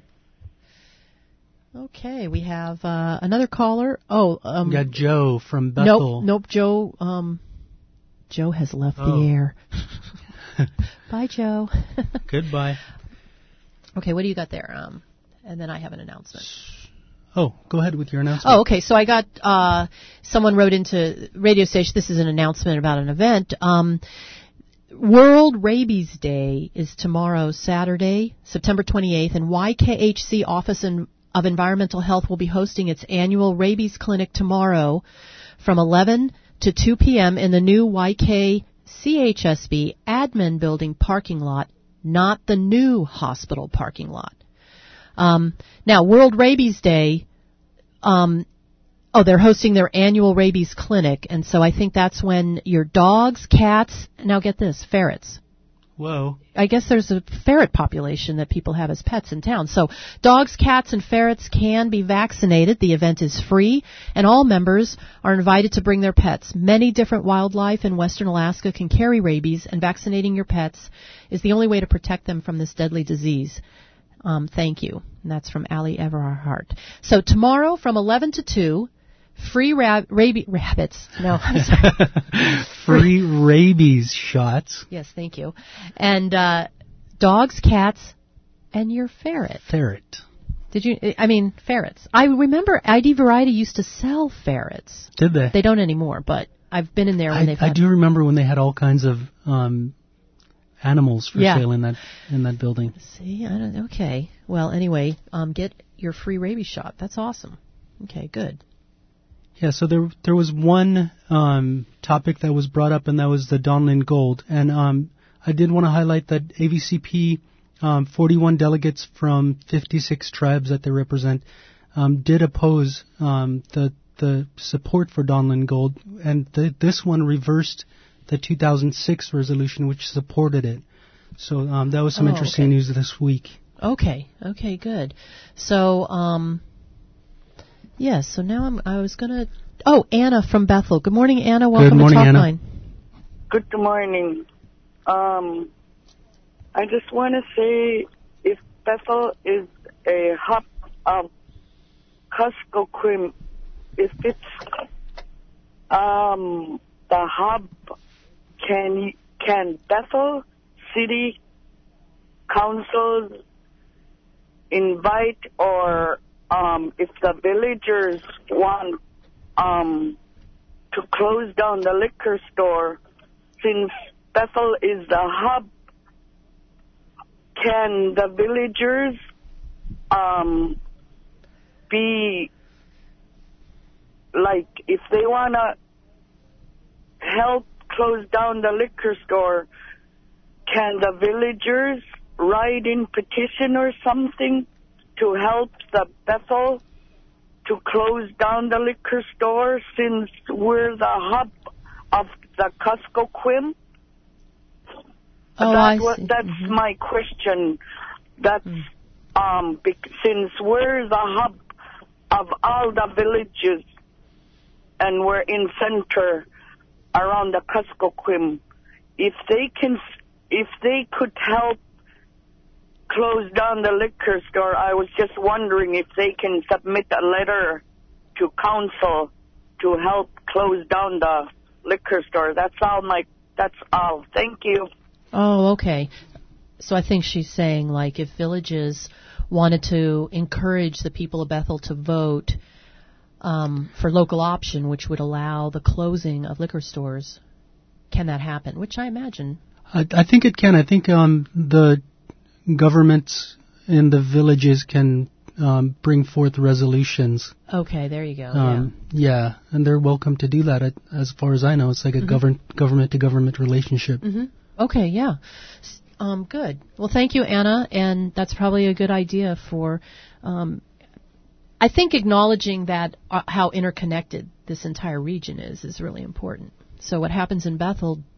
Okay, we have uh, another caller. Oh, um, We got Joe from Bethel. Nope, nope. Joe, um, Joe has left Oh. the air. Bye, Joe. Goodbye. Okay, what do you got there? Um, and then I have an announcement. Oh, go ahead with your announcement. Oh, okay. So I got uh, someone wrote into radio station. This is an announcement about an event. Um, World Rabies Day is tomorrow, Saturday, September twenty-eighth, and Y K H C Office in, of Environmental Health will be hosting its annual rabies clinic tomorrow from eleven to two p.m. in the new Y K C H S B admin building parking lot, not the new hospital parking lot. Um, now, World Rabies Day, um, oh, they're hosting their annual rabies clinic, and so I think that's when your dogs, cats, now get this, ferrets. Whoa. I guess there's a ferret population that people have as pets in town. So dogs, cats, and ferrets can be vaccinated. The event is free, and all members are invited to bring their pets. Many different wildlife in western Alaska can carry rabies, and vaccinating your pets is the only way to protect them from this deadly disease. Um, thank you. And that's from Allie Everhart. So tomorrow from eleven to two, free rab- rabi- rabbits. No, I'm sorry. Free rabies shots. Yes, thank you. And uh, dogs, cats, and your ferret. Ferret. Did you? I mean, ferrets. I remember I D Variety used to sell ferrets. Did they? They don't anymore, but I've been in there when I, they've I had. do remember when they had all kinds of um, animals for Yeah. sale in that in that building. See, I don't. Okay. Well, anyway, um, get your free rabies shot. That's awesome. Okay, good. Yeah, so there there was one um, topic that was brought up, and that was the Donlin Gold. And um, I did want to highlight that A V C P, um, forty-one delegates from fifty-six tribes that they represent, um, did oppose um, the the support for Donlin Gold, and th- this one reversed the two thousand six resolution, which supported it. So um, that was some Oh, interesting okay. news this week. Okay. Okay. Good. So, um, yes. so now I'm. I was gonna. Oh, Anna from Bethel. Good morning, Anna. Welcome morning, to Talk Anna. Line. Good morning. Um, I just want to say if Bethel is a hub of Kuskokwim, if it's um, the hub, can can Bethel City Council invite, or um, if the villagers want um, to close down the liquor store, since Bethel is the hub, can the villagers um, be like, if they want to help close down the liquor store, can the villagers write in petition or something to help the Bethel to close down the liquor store, since we're the hub of the Kuskokwim? Oh, that, I wa- see. That's Mhm. my question. That's um, bec- since we're the hub of all the villages, and we're in center around the Kuskokwim, if they can, if they could help close down the liquor store, I was just wondering if they can submit a letter to council to help close down the liquor store. That's all my. That's all. Thank you. Oh, okay. So I think she's saying, like, if villages wanted to encourage the people of Bethel to vote um, for local option, which would allow the closing of liquor stores, can that happen? Which I imagine. I, I think it can. I think um, the governments in the villages can um, bring forth resolutions. Okay, there you go. Um, yeah, and they're welcome to do that. I, as far as I know, it's like a Mhm. govern government to government relationship. yeah. hmm Okay, yeah. S- Um, good. Well, thank you, Anna, and that's probably a good idea for. Um, I think acknowledging that uh, how interconnected this entire region is is really important. So what happens in Bethel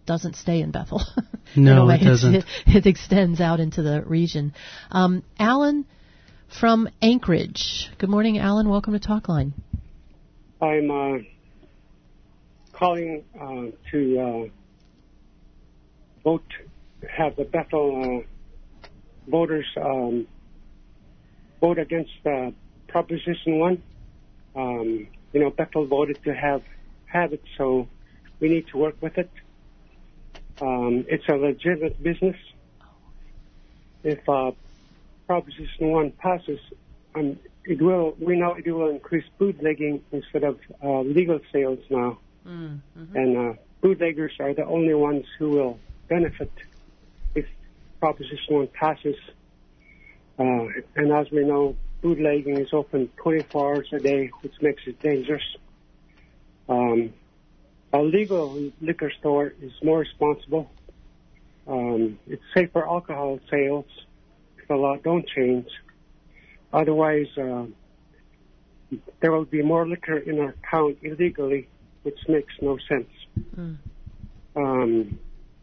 doesn't stay in Bethel. No, anyway, it doesn't. It, it extends out into the region. Um, Alan from Anchorage. Good morning, Alan. Welcome to Talkline. I'm uh, calling uh, to uh, vote, have the Bethel uh, voters um, vote against uh, Proposition one. Um, you know, Bethel voted to have, have it, so we need to work with it. Um, it's a legitimate business. If uh, Proposition one passes, um, it will. We know it will increase bootlegging instead of uh, legal sales now, mm-hmm. and uh, bootleggers are the only ones who will benefit if Proposition one passes. Uh, and as we know, bootlegging is open twenty-four hours a day, which makes it dangerous. Um, a legal liquor store is more responsible. Um, it's safe for alcohol sales if the law don't change. Otherwise, uh, there will be more liquor in our town illegally, which makes no sense. Mm. Um,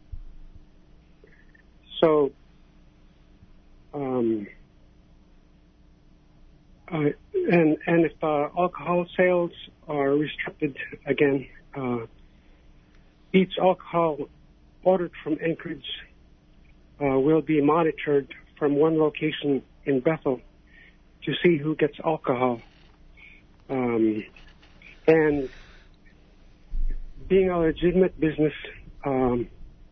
so, um, uh, and and if uh, alcohol sales are restricted again, uh, each alcohol ordered from Anchorage uh, will be monitored from one location in Bethel to see who gets alcohol. Um, and being a legitimate business, um,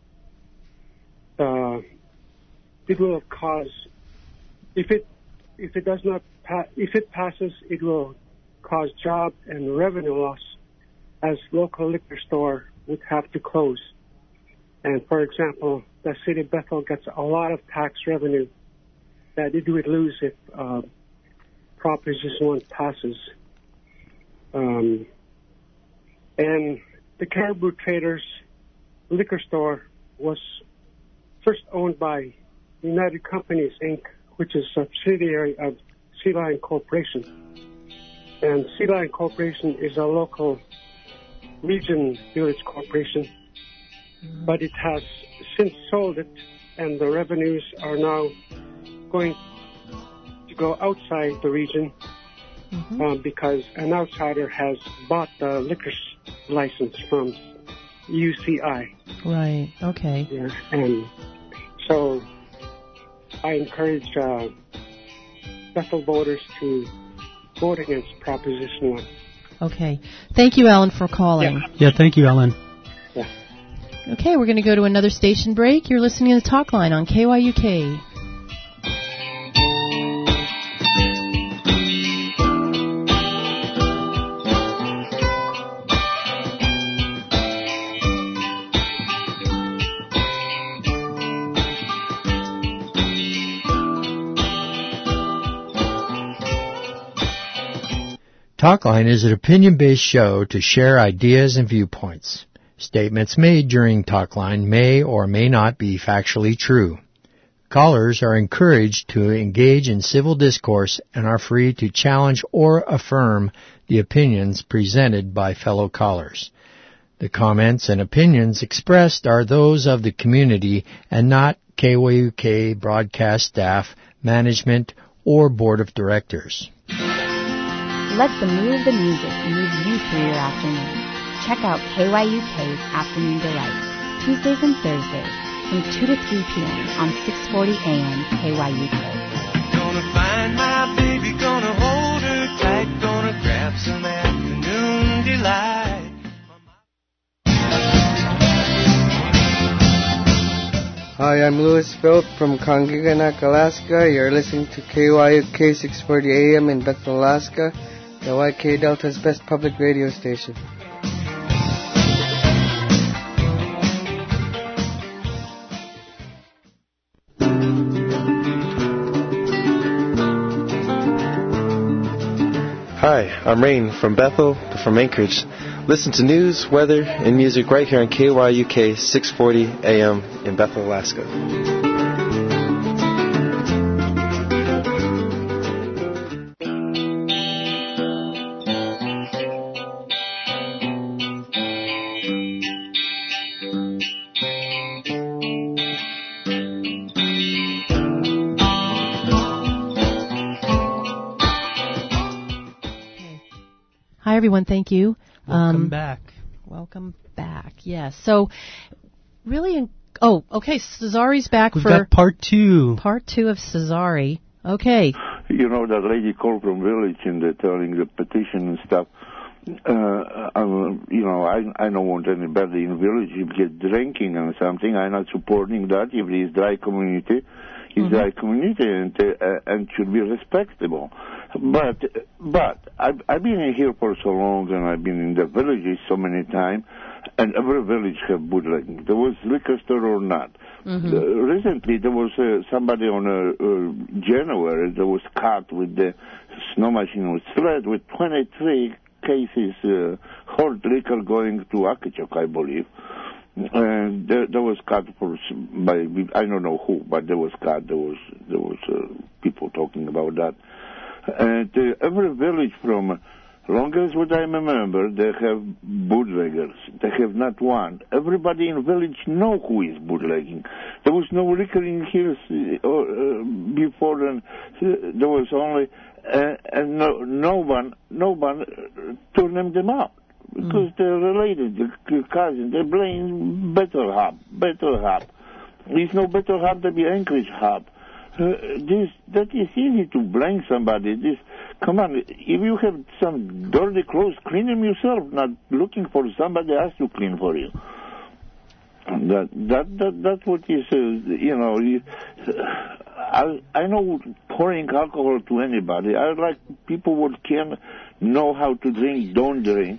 uh, it will cause, if it if it does not pa- if it passes, it will cause job and revenue loss, as local liquor store would have to close. And for example, the city of Bethel gets a lot of tax revenue that it would lose if uh, Proposition one passes. Um, and the Caribou Traders liquor store was first owned by United Companies, Incorporated, which is a subsidiary of Sea Lion Corporation. And Sea Lion Corporation is a local region village corporation, but it has since sold it, and the revenues are now going to go outside the region mm-hmm. um, because an outsider has bought the liquor license from U C I. Right, okay. Yeah, and so I encourage uh, Bethel voters to vote against Proposition one. Okay. Thank you, Alan, for calling. Yeah, yeah thank you, Alan. Yeah. Okay, we're going to go to another station break. You're listening to the Talk Line on K Y U K. Talkline is an opinion-based show to share ideas and viewpoints. Statements made during Talkline may or may not be factually true. Callers are encouraged to engage in civil discourse and are free to challenge or affirm the opinions presented by fellow callers. The comments and opinions expressed are those of the community and not K Y U K broadcast staff, management, or board of directors. Let the mood of the music move you through your afternoon. Check out K Y U K's Afternoon Delight, Tuesdays and Thursdays from two to three p.m. on six forty a.m. K Y U K. Gonna find my baby, gonna hold her tight, gonna grab some afternoon delight. Hi, I'm Louis Philp from Kongaganak, Alaska. You're listening to K Y U K six forty a.m. in Bethel, Alaska, the Y K Delta's best public radio station. Hi, I'm Rain from Bethel, from Anchorage. Listen to news, weather, and music right here on K Y U K six forty a.m. in Bethel, Alaska. Hi, everyone. Thank you. Welcome um, back. Welcome back. Yes. So, really, in, oh, okay. Cesari's back We've for got part two. Part two of Cesari. Okay. You know, that lady called from village and they're telling the petition and stuff. Uh, um, you know, I I don't want anybody in village to get drinking and something. I'm not supporting that. If it is dry community, it's mm-hmm. dry community and uh, and should be respectable. But but I've I've been here for so long and I've been in the villages so many times, and every village have bootlegging. There was liquor store or not. Mm-hmm. Uh, recently there was uh, somebody on a uh, January that was caught with the snow machine with sled with twenty-three cases uh, hard liquor going to Akachuk, I believe. And there, there was caught for by I don't know who, but there was caught. There was there was uh, people talking about that. And uh, every village, from long as what I remember, they have bootleggers. They have not one. Everybody in village know who is bootlegging. There was no liquor in here uh, uh, before, and uh, there was only. Uh, and no, no one, no one uh, turned them out because mm. they're related, the cousins. They blame Better Hub, Better Hub. There's no Better Hub than the Anchorage Hub. Uh, this that is easy to blame somebody. This, come on, if you have some dirty clothes, clean them yourself. Not looking for somebody else to clean for you. That that that that's what is uh, you know. You, I I know pouring alcohol to anybody. I like people who can know how to drink, don't drink.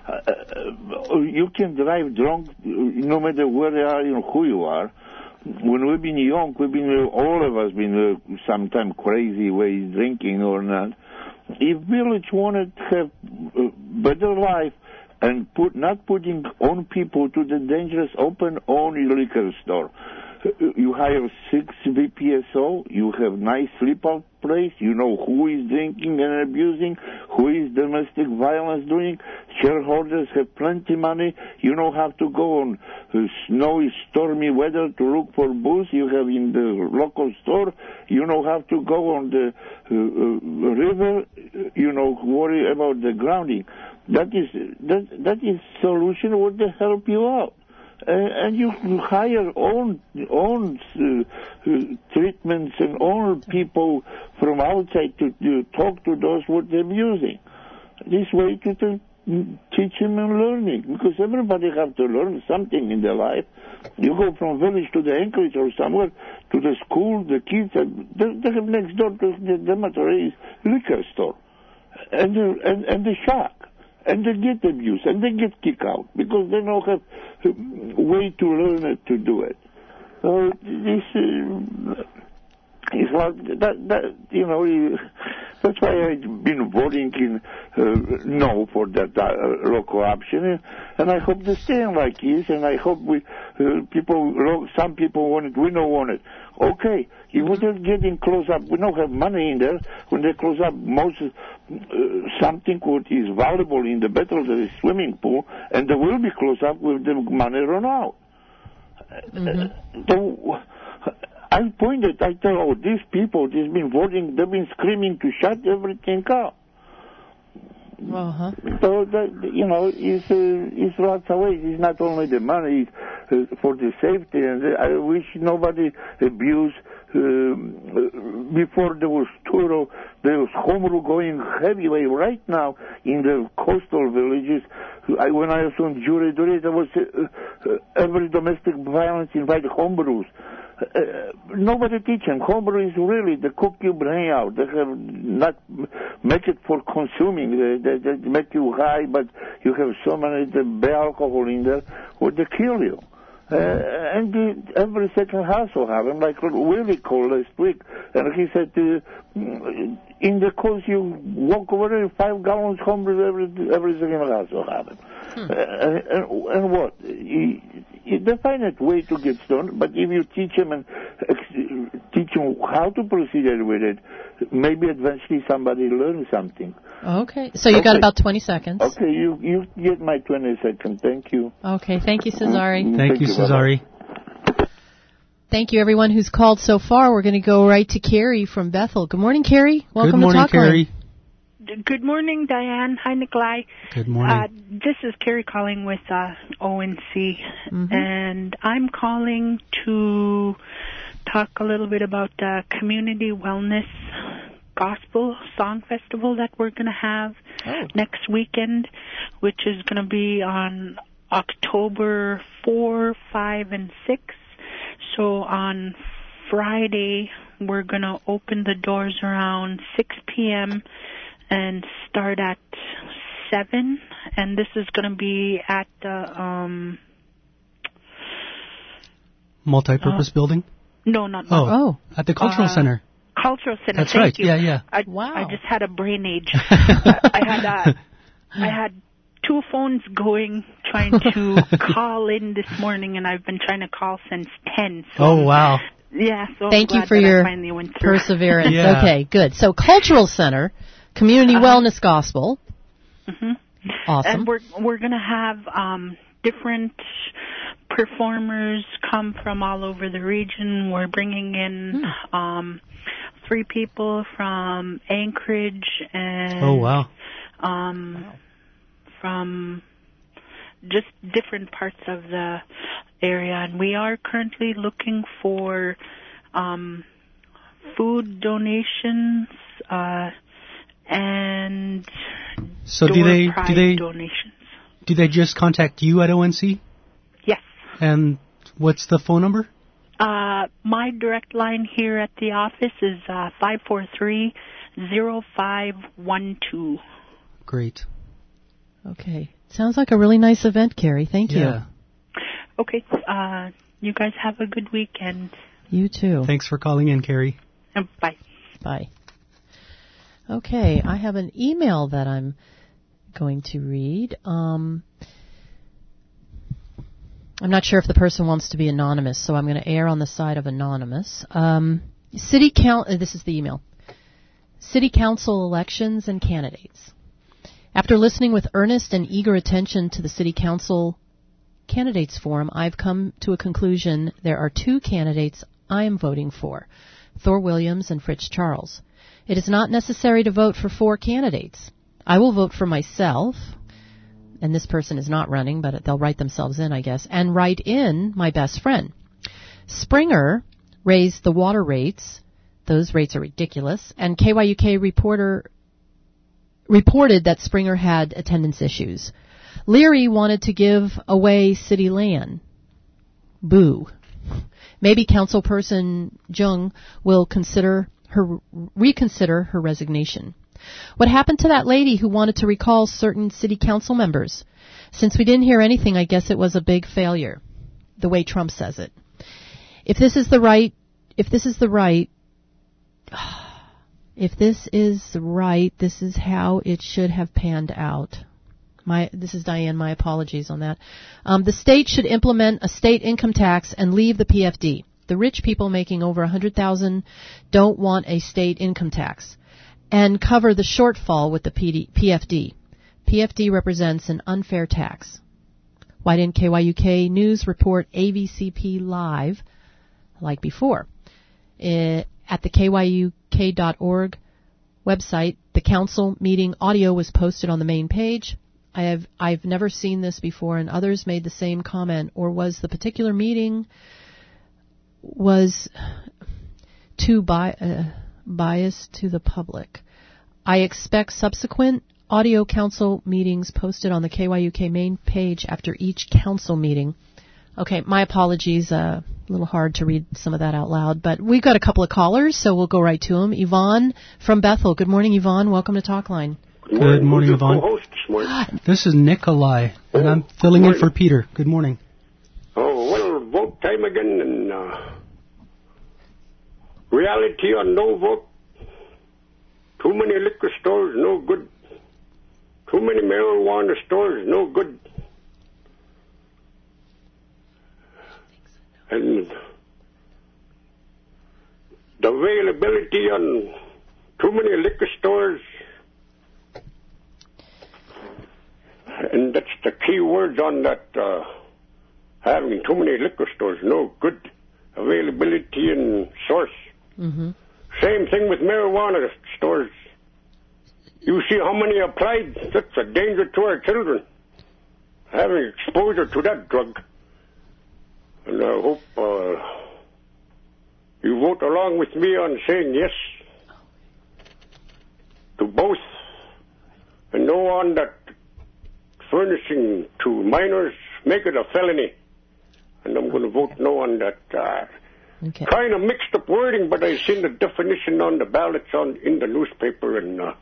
Uh, you can drive drunk no matter where you are, you know who you are. When we've been young, we've been uh, all of us been uh, sometime crazy ways drinking or not. If village wanted to have a better life and put not putting own people to the dangerous open own liquor store. You hire six V P S O, you have nice sleep-out place, you know who is drinking and abusing, who is domestic violence doing, shareholders have plenty money, you know how to go on uh, snowy, stormy weather to look for booze, you have in the local store, you know how to go on the uh, uh, river, you know, worry about the grounding. That is, that, that is solution would help you out. Uh, and you hire own own uh, uh, treatments and own people from outside to, to talk to those what they're using. This way to, to teach them and learning, because everybody have to learn something in their life. You go from village to the Anchorage or somewhere to the school, the kids, uh, they, they have next door to the dormitory liquor store and the, and, and the shack. And they get abused, and they get kicked out, because they don't have a way to learn it, to do it. So this uh, is like, that, that, you know, that's why I've been voting in uh, no for that uh, local option, and I hope they stay like this, and I hope we, uh, people, some people want it, we don't want it. Okay, if we're getting close up, we don't have money in there. When they close up, most uh, something what is valuable in the battle, the swimming pool, and they will be close up with the money run out. Mm-hmm. Uh, so, I pointed, I tell, oh, these people, they've been voting, they've been screaming to shut everything out. Uh-huh. So, that, you know, it's, uh, it's lots of ways. It's not only the money, it's uh, for the safety, and I wish nobody abused. Uh, before there was Turo, there was Homru going heavyway right now in the coastal villages. I, when I was on jury duty, there was uh, uh, every domestic violence invited homebrews. Uh, nobody teach them. Homebrew is really the cook you bring out. They have not make it for consuming. They, they, they make you high, but you have so many the bad alcohol in there, would they kill you? Uh, and the, every second house will have them. Like Willie called last week, and he said, uh, in the coast you walk over there, five gallons homebrew every every second house will have them. Hmm. Uh, and, and what? You, you, they find a way to get stoned, but if you teach them and uh, teach them how to proceed with it, maybe eventually somebody learns something. Okay, so you okay. got about twenty seconds. Okay, you you get my twenty seconds. Thank you. Okay, thank you, Cesari. Thank, thank you, Cesari. Thank you, everyone who's called so far. We're going to go right to Carrie from Bethel. Good morning, Carrie. Welcome Good morning, to Talkline. Carrie. good morning, Diane. Hi, Nikolai. Good morning. Uh, this is Carrie calling with uh, O N C, Mm-hmm. and I'm calling to talk a little bit about the Community Wellness Gospel Song Festival that we're going to have oh. next weekend, which is going to be on October fourth, fifth, and sixth. So on Friday, we're going to open the doors around six p.m. and start at seven. And this is going to be at the... Um, Multi-purpose uh, building? No, not Oh, oh. at the Cultural Uh, Center. Cultural Center. That's Thank right. you. Yeah, yeah. I, Wow. I just had a brain age. I, I had uh, I had two phones going trying to call in this morning, and I've been trying to call since ten. So Oh, wow. Yeah. So I'm Thank you glad for that I your finally went through. perseverance. Yeah. Okay, good. So Cultural Center, Community Uh-huh. Wellness Gospel. hmm Awesome. And we're we're gonna have um, different performers come from all over the region. We're bringing in Hmm. um, three people from Anchorage and Oh, wow. um, from just different parts of the area. And we are currently looking for um, food donations uh, and So door do they prize do they donations. do they just contact you at O N C? Yes. And what's the phone number? Uh, my direct line here at the office is uh, five four three, zero five one two. Great. Okay. Sounds like a really nice event, Carrie. Thank Yeah. Okay. Uh, you guys have a good weekend. you. You too. Thanks for calling in, Carrie. And bye. Bye. Okay, I have an email that I'm going to read. Um, I'm not sure if the person wants to be anonymous, so I'm going to err on the side of anonymous. Um, City Coun- uh, this is the email. City Council elections and candidates. After listening with earnest and eager attention to the City Council Candidates Forum, I've come to a conclusion. There are two candidates I am voting for, Thor Williams and Fritz Charles. It is not necessary to vote for four candidates. I will vote for myself, and this person is not running, but they'll write themselves in, I guess, and write in my best friend. Springer raised the water rates. Those rates are ridiculous. And K Y U K reporter reported that Springer had attendance issues. Leary wanted to give away city land. Boo. Maybe Councilperson Jung will consider her reconsider her resignation. What happened to that lady who wanted to recall certain city council members? Since we didn't hear anything, I guess it was a big failure, the way Trump says it. If this is the right, if this is the right, if this is right, this is how it should have panned out. My, this is Diane. My apologies on that. Um, the state should implement a state income tax and leave the P F D. The rich people making over one hundred thousand dollars don't want a state income tax, and cover the shortfall with the P D, P F D. P F D represents an unfair tax. Why didn't K Y U K News report A V C P live like before? It, at the K Y U K dot org website, the council meeting audio was posted on the main page. I have I've never seen this before, and others made the same comment. Or was the particular meeting was too bi- uh, biased to the public? I expect subsequent audio council meetings posted on the K Y U K main page after each council meeting. Okay, my apologies. Uh, a little hard to read some of that out loud, but we've got a couple of callers, so we'll go right to them. Yvonne from Bethel. Good morning, Yvonne. Welcome to Talkline. Good morning, Good morning Yvonne. Co-host this morning? This is Nikolai, and I'm filling in for Peter. Good morning. Oh, well, vote time again, and uh, reality on no vote. Too many liquor stores, no good. Too many marijuana stores, no good. And the availability on too many liquor stores, and that's the key words on that, uh, having too many liquor stores, no good availability and source. Mm-hmm. Same thing with marijuana stores. You see how many applied? That's a danger to our children, having exposure to that drug. And I hope uh, you vote along with me on saying yes to both, and no on that furnishing to minors, make it a felony. And I'm going to vote no on that. Uh, okay. Kind of mixed up wording, but I've seen the definition on the ballots on in the newspaper, and uh,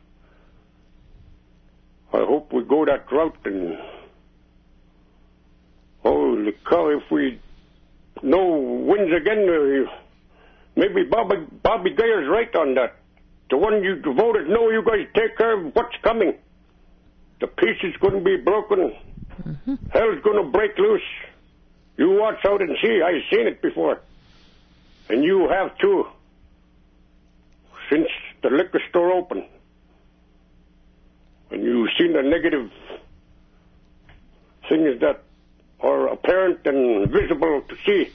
I hope we go that route. And holy cow, if we no wins again, uh, maybe Bobby Bobby Gayer's right on that. The one you voted no, you guys take care of what's coming. The peace is going to be broken. Mm-hmm. Hell's going to break loose. You watch out and see. I've seen it before. And you have too. Since the liquor store opened. And you've seen the negative things that are apparent and visible to see.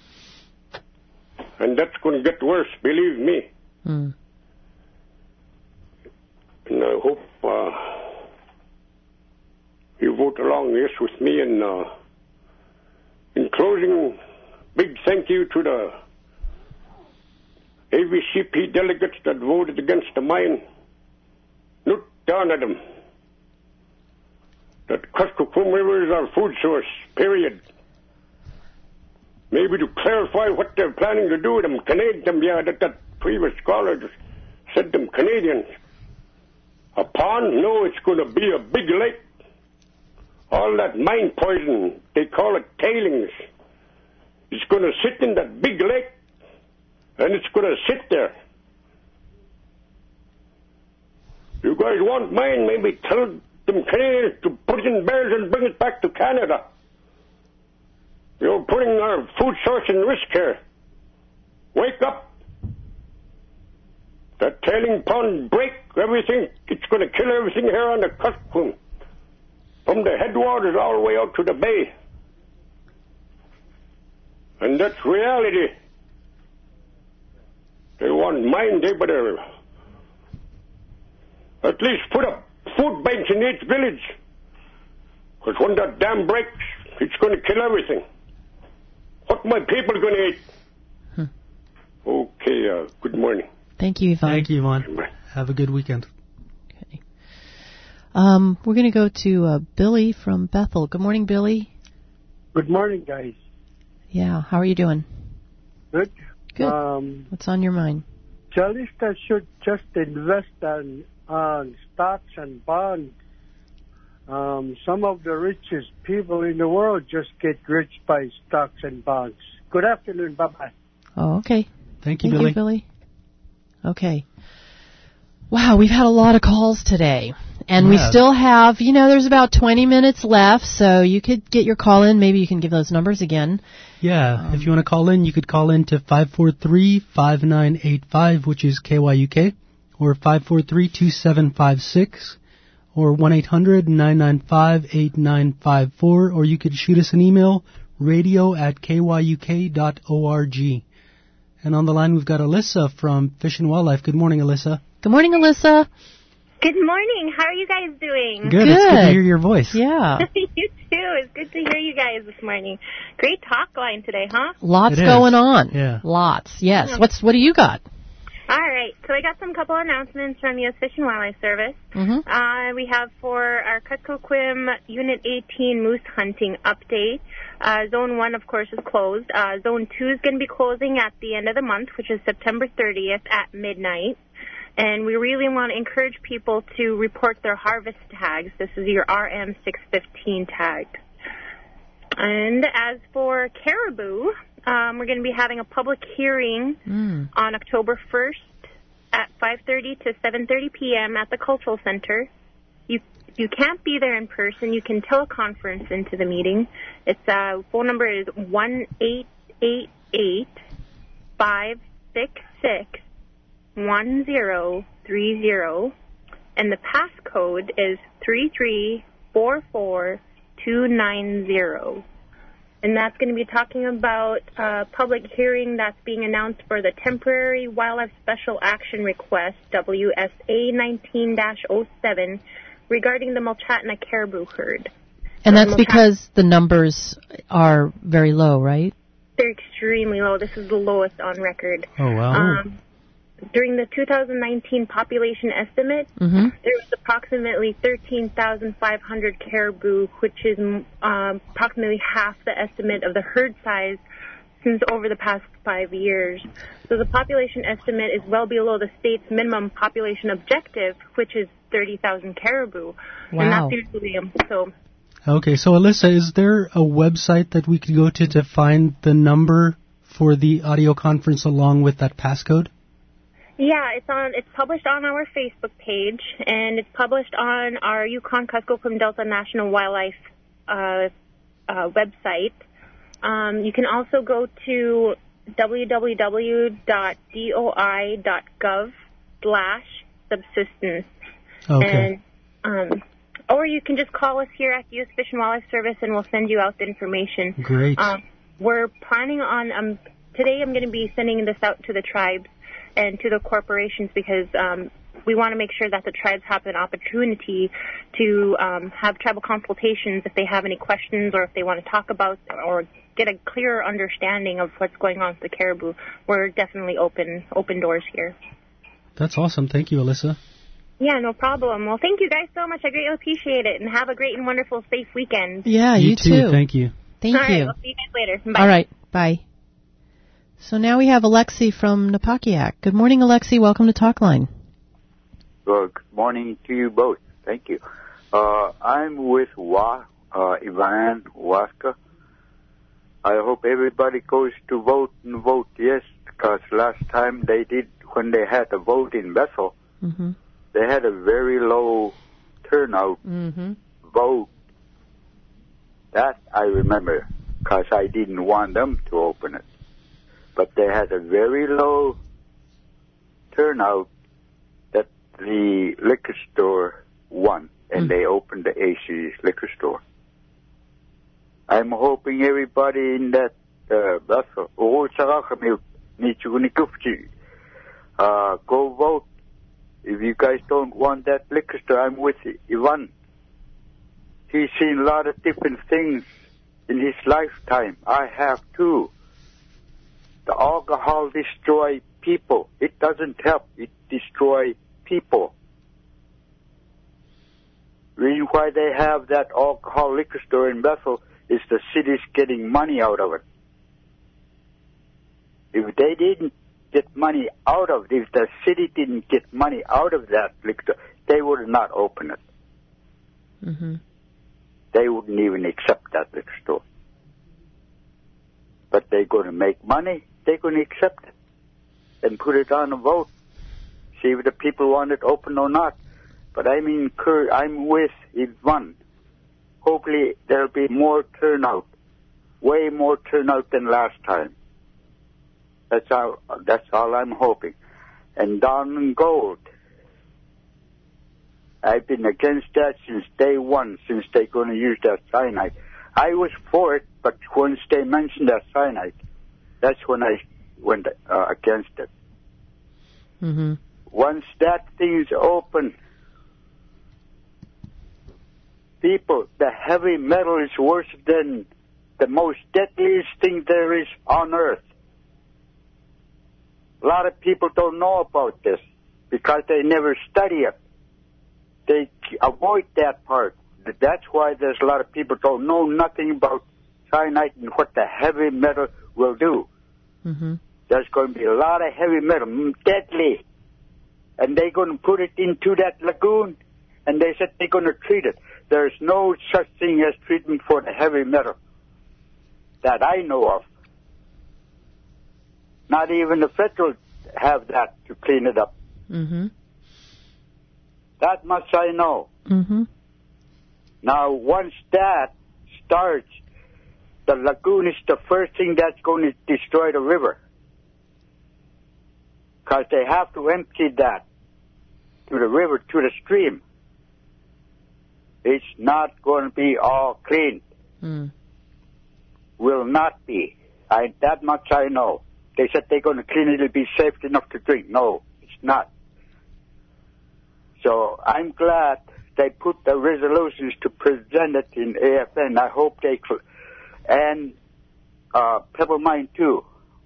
And that's going to get worse, believe me. Mm. And I hope uh, you vote along this with me. And uh, in closing, big thank you to the A V C P delegates that voted against the mine. Look down at them. That Kuskokwim River is our food source, period. Maybe to clarify what they're planning to do with them, Canadian, them, yeah, that, that previous scholar said them Canadians. A pond? No, it's going to be a big lake. All that mine poison, they call it tailings. It's going to sit in that big lake, and it's going to sit there. You guys want mine, maybe tell them Canadians to put it in barrels and bring it back to Canada. You're putting our food source in risk here. Wake up. That tailing pond break everything. It's going to kill everything here on the Kuskokwim. From the headwaters all the way out to the bay. And that's reality. They want mine, they better at least put up food banks in each village. Because when that dam breaks, it's going to kill everything. What my people going to eat? Hmm. Okay, uh, good morning. Thank you, Yvonne. Thank you, Yvonne. Have a good weekend. Okay. Um, we're going to go to uh, Billy from Bethel. Good morning, Billy. Good morning, guys. Yeah, how are you doing? Good. Good. Um, What's on your mind? Jalista should just invest on, on stocks and bonds. Um, some of the richest people in the world just get rich by stocks and bonds. Good afternoon. Bye-bye. Oh, okay. Thank you, Thank Billy. you, Billy. Okay. Wow, we've had a lot of calls today. And we Yeah. still have, you know, there's about twenty minutes left, so you could get your call in. Maybe you can give those numbers again. Yeah, Um, if you want to call in, you could call in to five four three, five nine eight five, which is K Y U K, or five four three, two seven five six, or one eight hundred, nine nine five, eight nine five four, or you could shoot us an email, radio at K Y U K dot org. And on the line, we've got Alyssa from Fish and Wildlife. Good morning, Alyssa. Good morning, Alyssa. Good morning. How are you guys doing? Good. It's good to hear your voice. Yeah. You too. It's good to hear you guys this morning. Great talk line today, huh? Lots It is. going on. Yeah. Lots. Yes. Yeah. What's What do you got? All right. So I got some couple announcements from U S Fish and Wildlife Service. Mm-hmm. Uh, we have for our Kuskokwim Unit eighteen moose hunting update. Uh, Zone one, of course, is closed. Uh, Zone two is going to be closing at the end of the month, which is September thirtieth at midnight. And we really want to encourage people to report their harvest tags. This is your R M six fifteen tag. And as for caribou, um, we're going to be having a public hearing Mm. on October first at five thirty to seven thirty p.m. at the Cultural Center. You you can't be there in person. You can teleconference into the meeting. Its uh, phone number is one eight eight eight, five six six, one zero three zero, and the passcode is three three four four two nine zero. and that's going to be talking about a public hearing that's being announced for the Temporary Wildlife Special Action Request, W S A nineteen dash oh seven, regarding the Mulchatna caribou herd. And So that's Mulchat- because the numbers are very low, right? They're extremely low. This is the lowest on record. Oh, wow. Um, during the two thousand nineteen population estimate, Mm-hmm. there was approximately thirteen thousand five hundred caribou, which is um, approximately half the estimate of the herd size since over the past five years. So the population estimate is well below the state's minimum population objective, which is thirty thousand caribou. And Wow. that's usually, um, so Okay, so Alyssa, is there a website that we could go to to find the number for the audio conference along with that passcode? yeah, it's on. It's published on our Facebook page, and it's published on our Yukon Kuskokwim Delta National Wildlife uh, uh, website. Um, you can also go to w w w dot d o i dot gov slash subsistence. Okay. And, um, or you can just call us here at the U S Fish and Wildlife Service, and we'll send you out the information. Great. Um, we're planning on, um, today I'm going to be sending this out to the tribes and to the corporations because um, we want to make sure that the tribes have an opportunity to um, have tribal consultations if they have any questions or if they want to talk about or get a clearer understanding of what's going on with the caribou. We're definitely open open doors here. That's awesome. Thank you, Alyssa. Yeah, no problem. Well, thank you guys so much. I greatly appreciate it, and have a great and wonderful, safe weekend. Yeah, you, too. Thank you. Thank All right, you. we'll see you guys later. Bye. All right, bye. So now we have Alexi from Napakiak. Good morning, Alexi. Welcome to Talkline. Well, good morning to you both. Thank you. Uh, I'm with Wa, uh, Ivan Waska. I hope everybody goes to vote and vote yes, because last time they did, when they had a vote in Bethel, Mm-hmm. they had a very low turnout Mm-hmm. vote. That I remember, because I didn't want them to open it. But they had a very low turnout that the liquor store won, and they opened the A C's liquor store. I'm hoping everybody in that uh, Bethel, uh, go vote. If you guys don't want that liquor store, I'm with Ivan. He's seen a lot of different things in his lifetime. I have too. The alcohol destroys people. It doesn't help. It destroys people. The reason why they have that alcohol liquor store in Bethel is the city's getting money out of it. If they didn't get money out of it, if the city didn't get money out of that liquor store, they would not open it. Mm-hmm. They wouldn't even accept that liquor store. But they're going to make money. They're going to accept it and put it on a vote. See if the people want it open or not. But I'm incur- I'm with Ivan. Hopefully there'll be more turnout, way more turnout than last time. That's all. That's all I'm hoping. And Diamond Gold. I've been against that since day one, since they're going to use that cyanide. I was for it, but once they mentioned that cyanide, that's when I went uh, against it. Mm-hmm. Once that thing's open, people, the heavy metal is worse than the most deadliest thing there is on earth. A lot of people don't know about this because they never study it. They avoid that part. That's why there's a lot of people don't know nothing about cyanide and what the heavy metal will do. Mm-hmm. There's going to be a lot of heavy metal, deadly. And they're going to put it into that lagoon, and they said they're going to treat it. There's no such thing as treatment for the heavy metal that I know of. Not even the federal have that to clean it up. Mm-hmm. That much I know. Mm-hmm. Now, once that starts, the lagoon is the first thing that's going to destroy the river. Because they have to empty that to the river, to the stream. It's not going to be all clean. Mm. will not be. I, that much I know. They said they're going to clean it, it'll be safe enough to drink. No, it's not. So I'm glad they put the resolutions to present it in A F N. I hope they, cl- and uh, Pebble Mine too.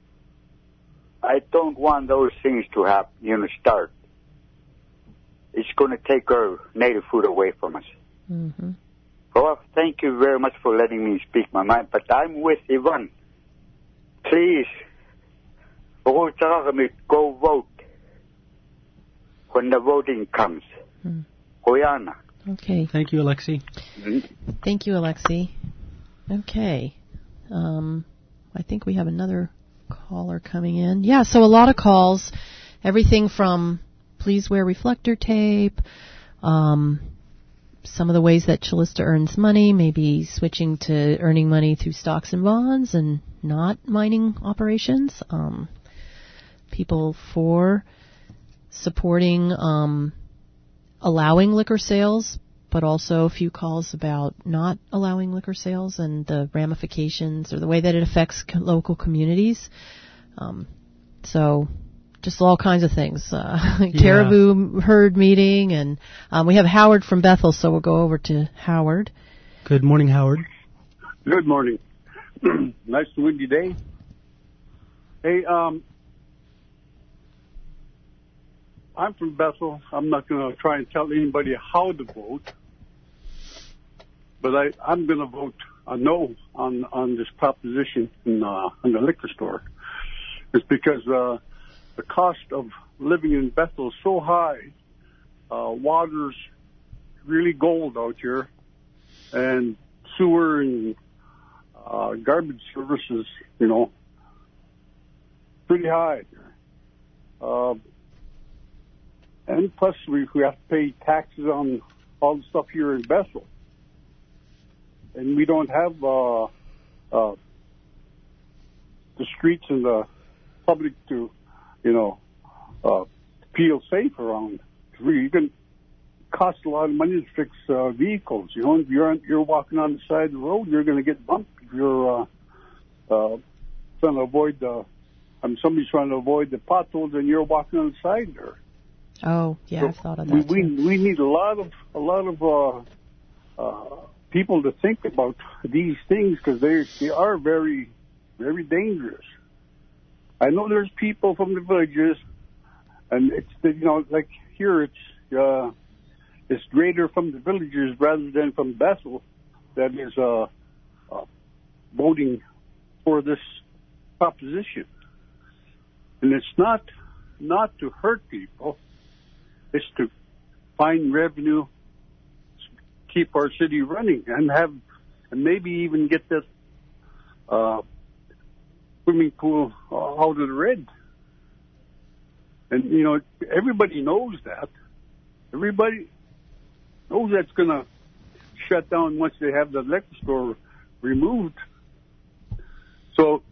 I don't want those things to happen, you know, start. It's going to take our native food away from us. Mm-hmm. Well, thank you very much for letting me speak my mind, but I'm with Yvonne. Please, go vote when the voting comes. Mm. Hoyana. Okay. Thank you, Alexi. Mm-hmm. Thank you, Alexi. Okay. Um, I think we have another caller coming in. Yeah, so a lot of calls. Everything from please wear reflector tape, um, some of the ways that Chillista earns money, maybe switching to earning money through stocks and bonds and not mining operations. Um, people for supporting um, allowing liquor sales, but also a few calls about not allowing liquor sales and the ramifications or the way that it affects co- local communities. Um, so just all kinds of things. Uh, Yeah. Caribou herd meeting, and um, we have Howard from Bethel, so we'll go over to Howard. Good morning, Howard. Good morning. Nice to windy day. Hey, um, I'm from Bethel. I'm not going to try and tell anybody how to vote, but I, I'm going to vote a no on on this proposition in, uh, in the liquor store. It's because uh, the cost of living in Bethel is so high. Uh, water's really gold out here, and sewer and uh, garbage services, you know, pretty high. Uh, and plus, we, we have to pay taxes on all the stuff here in Bethel. And we don't have uh, uh, the streets and the public to, you know, uh, feel safe around. It's really, you can cost a lot of money to fix uh, vehicles. You know, if you're on, you're walking on the side of the road, you're going to get bumped. If you're uh, uh, trying to avoid the, I mean, somebody's trying to avoid the potholes, and you're walking on the side there. Oh, yeah, So I've thought of that we, too. we we need a lot of a lot of uh, uh, people to think about these things, because they they are very very dangerous. I know there's people from the villages, and it's the, you know, like here it's uh, it's greater from the villagers rather than from Bethel that is uh, uh, voting for this proposition, and it's not not to hurt people. It's to find revenue, keep our city running, and have, and maybe even get this uh, swimming pool out of the red. And, you know, everybody knows that. Everybody knows that's going to shut down once they have the liquor store removed. So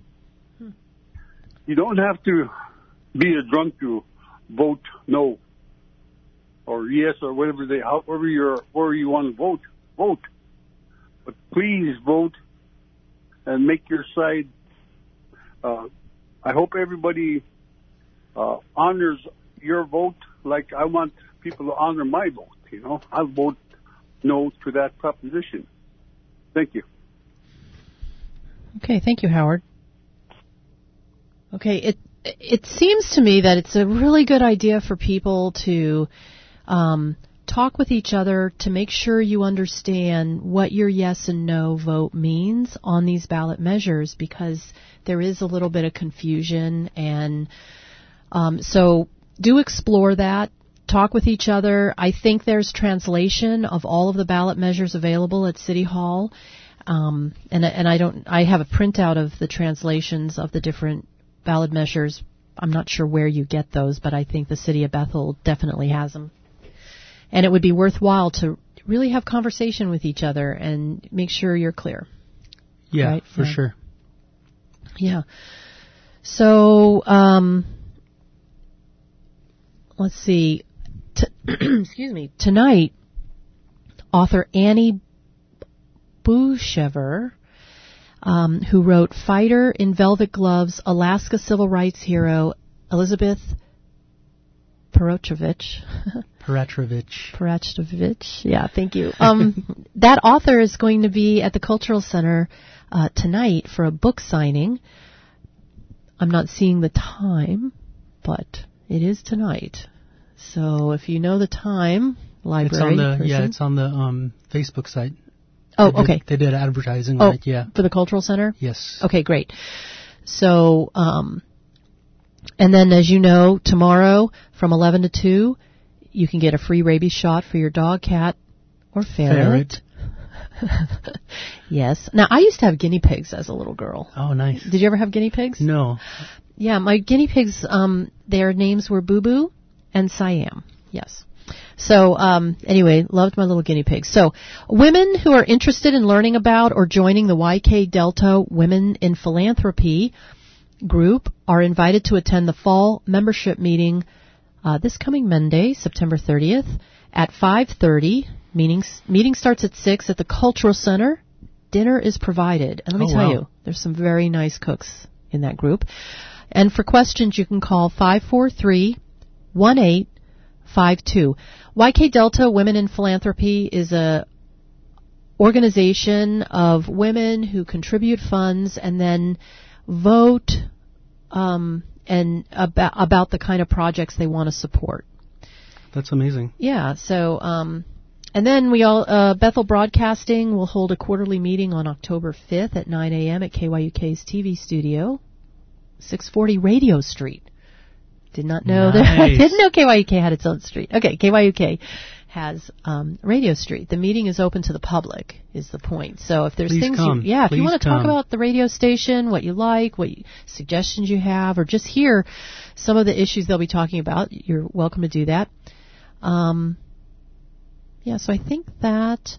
you don't have to be a drunk to vote no, or yes, or whatever they, however you're, where you want to vote, vote. But please vote and make your side. Uh, I hope everybody uh, honors your vote like I want people to honor my vote. You know, I'll vote no to that proposition. Thank you. Okay, thank you, Howard. Okay, it it seems to me that it's a really good idea for people to um, talk with each other to make sure you understand what your yes and no vote means on these ballot measures, because there is a little bit of confusion, and um, so do explore that. Talk with each other. I think there's translation of all of the ballot measures available at City Hall, um, and and I don't. I have a printout of the translations of the different ballot measures. I'm not sure where you get those, but I think the City of Bethel definitely has them. And it would be worthwhile to really have conversation with each other and make sure you're clear. Yeah, right? for yeah. sure. Yeah. So, um, let's see. T- excuse me. Tonight, author Annie Bouchever um, who wrote Fighter in Velvet Gloves, Alaska Civil Rights Hero, Elizabeth Perotrovich. Peratrovich. Peratrovich. Yeah, thank you. Um, that author is going to be at the Cultural Center uh, tonight for a book signing. I'm not seeing the time, but it is tonight. So if you know the time, library It's on the person. yeah, it's on the um, Facebook site. Oh, They did- okay. They did advertising Oh, on it. Yeah. for the Cultural Center? Yes. Okay, great. So, um, and then as you know, tomorrow from eleven to two, you can get a free rabies shot for your dog, cat, or ferret. Ferret. Yes. Now, I used to have guinea pigs as a little girl. Oh, nice. Did you ever have guinea pigs? No. Yeah, my guinea pigs, um, their names were Boo Boo and Siam. Yes. So, um, anyway, loved my little guinea pigs. So, women who are interested in learning about or joining the Y K Delta Women in Philanthropy group are invited to attend the fall membership meeting uh, this coming Monday, September thirtieth, at five thirty. Meeting, meeting starts at six at the Cultural Center. Dinner is provided. And let me Oh, tell wow. you, there's some very nice cooks in that group. And for questions, you can call five four three, one eight five two. Y K Delta Women in Philanthropy is a organization of women who contribute funds and then vote um, and about, about the kind of projects they want to support. That's amazing. Yeah, so, um, and then we all, uh, Bethel Broadcasting will hold a quarterly meeting on October fifth at nine a.m. at K Y U K's T V studio, six forty Radio Street. Did not know that. I Nice. didn't know K Y U K had its own street. Okay, K Y U K has um, Radio Street. The meeting is open to the public, is the point. So if there's Please things come. you, yeah, if you Please want to talk come. about the radio station, what you like, what you, suggestions you have, or just hear some of the issues they'll be talking about, you're welcome to do that. Um, yeah, so I think that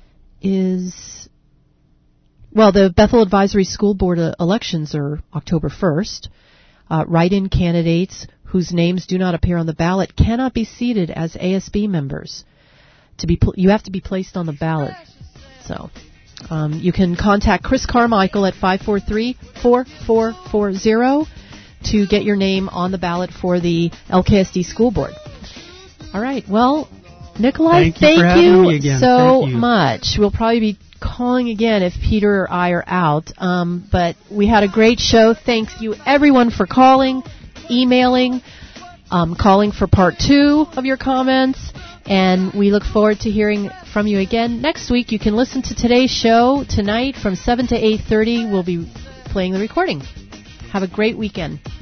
is, well, the Bethel Advisory School Board uh, elections are October first. Uh, write-in candidates whose names do not appear on the ballot cannot be seated as A S B members. To be, pl- you have to be placed on the ballot. So, um, you can contact Chris Carmichael at five four three, four four four zero to get your name on the ballot for the L K S D School Board. All right. Well, Nikolai, Thank you for having me again. so Thank you. much. We'll probably be calling again if Peter or I are out. Um, but we had a great show. Thank you, everyone, for calling, emailing, um, calling for part two of your comments. And we look forward to hearing from you again next week. You can listen to today's show tonight from seven to eight thirty. We'll be playing the recording. Have a great weekend.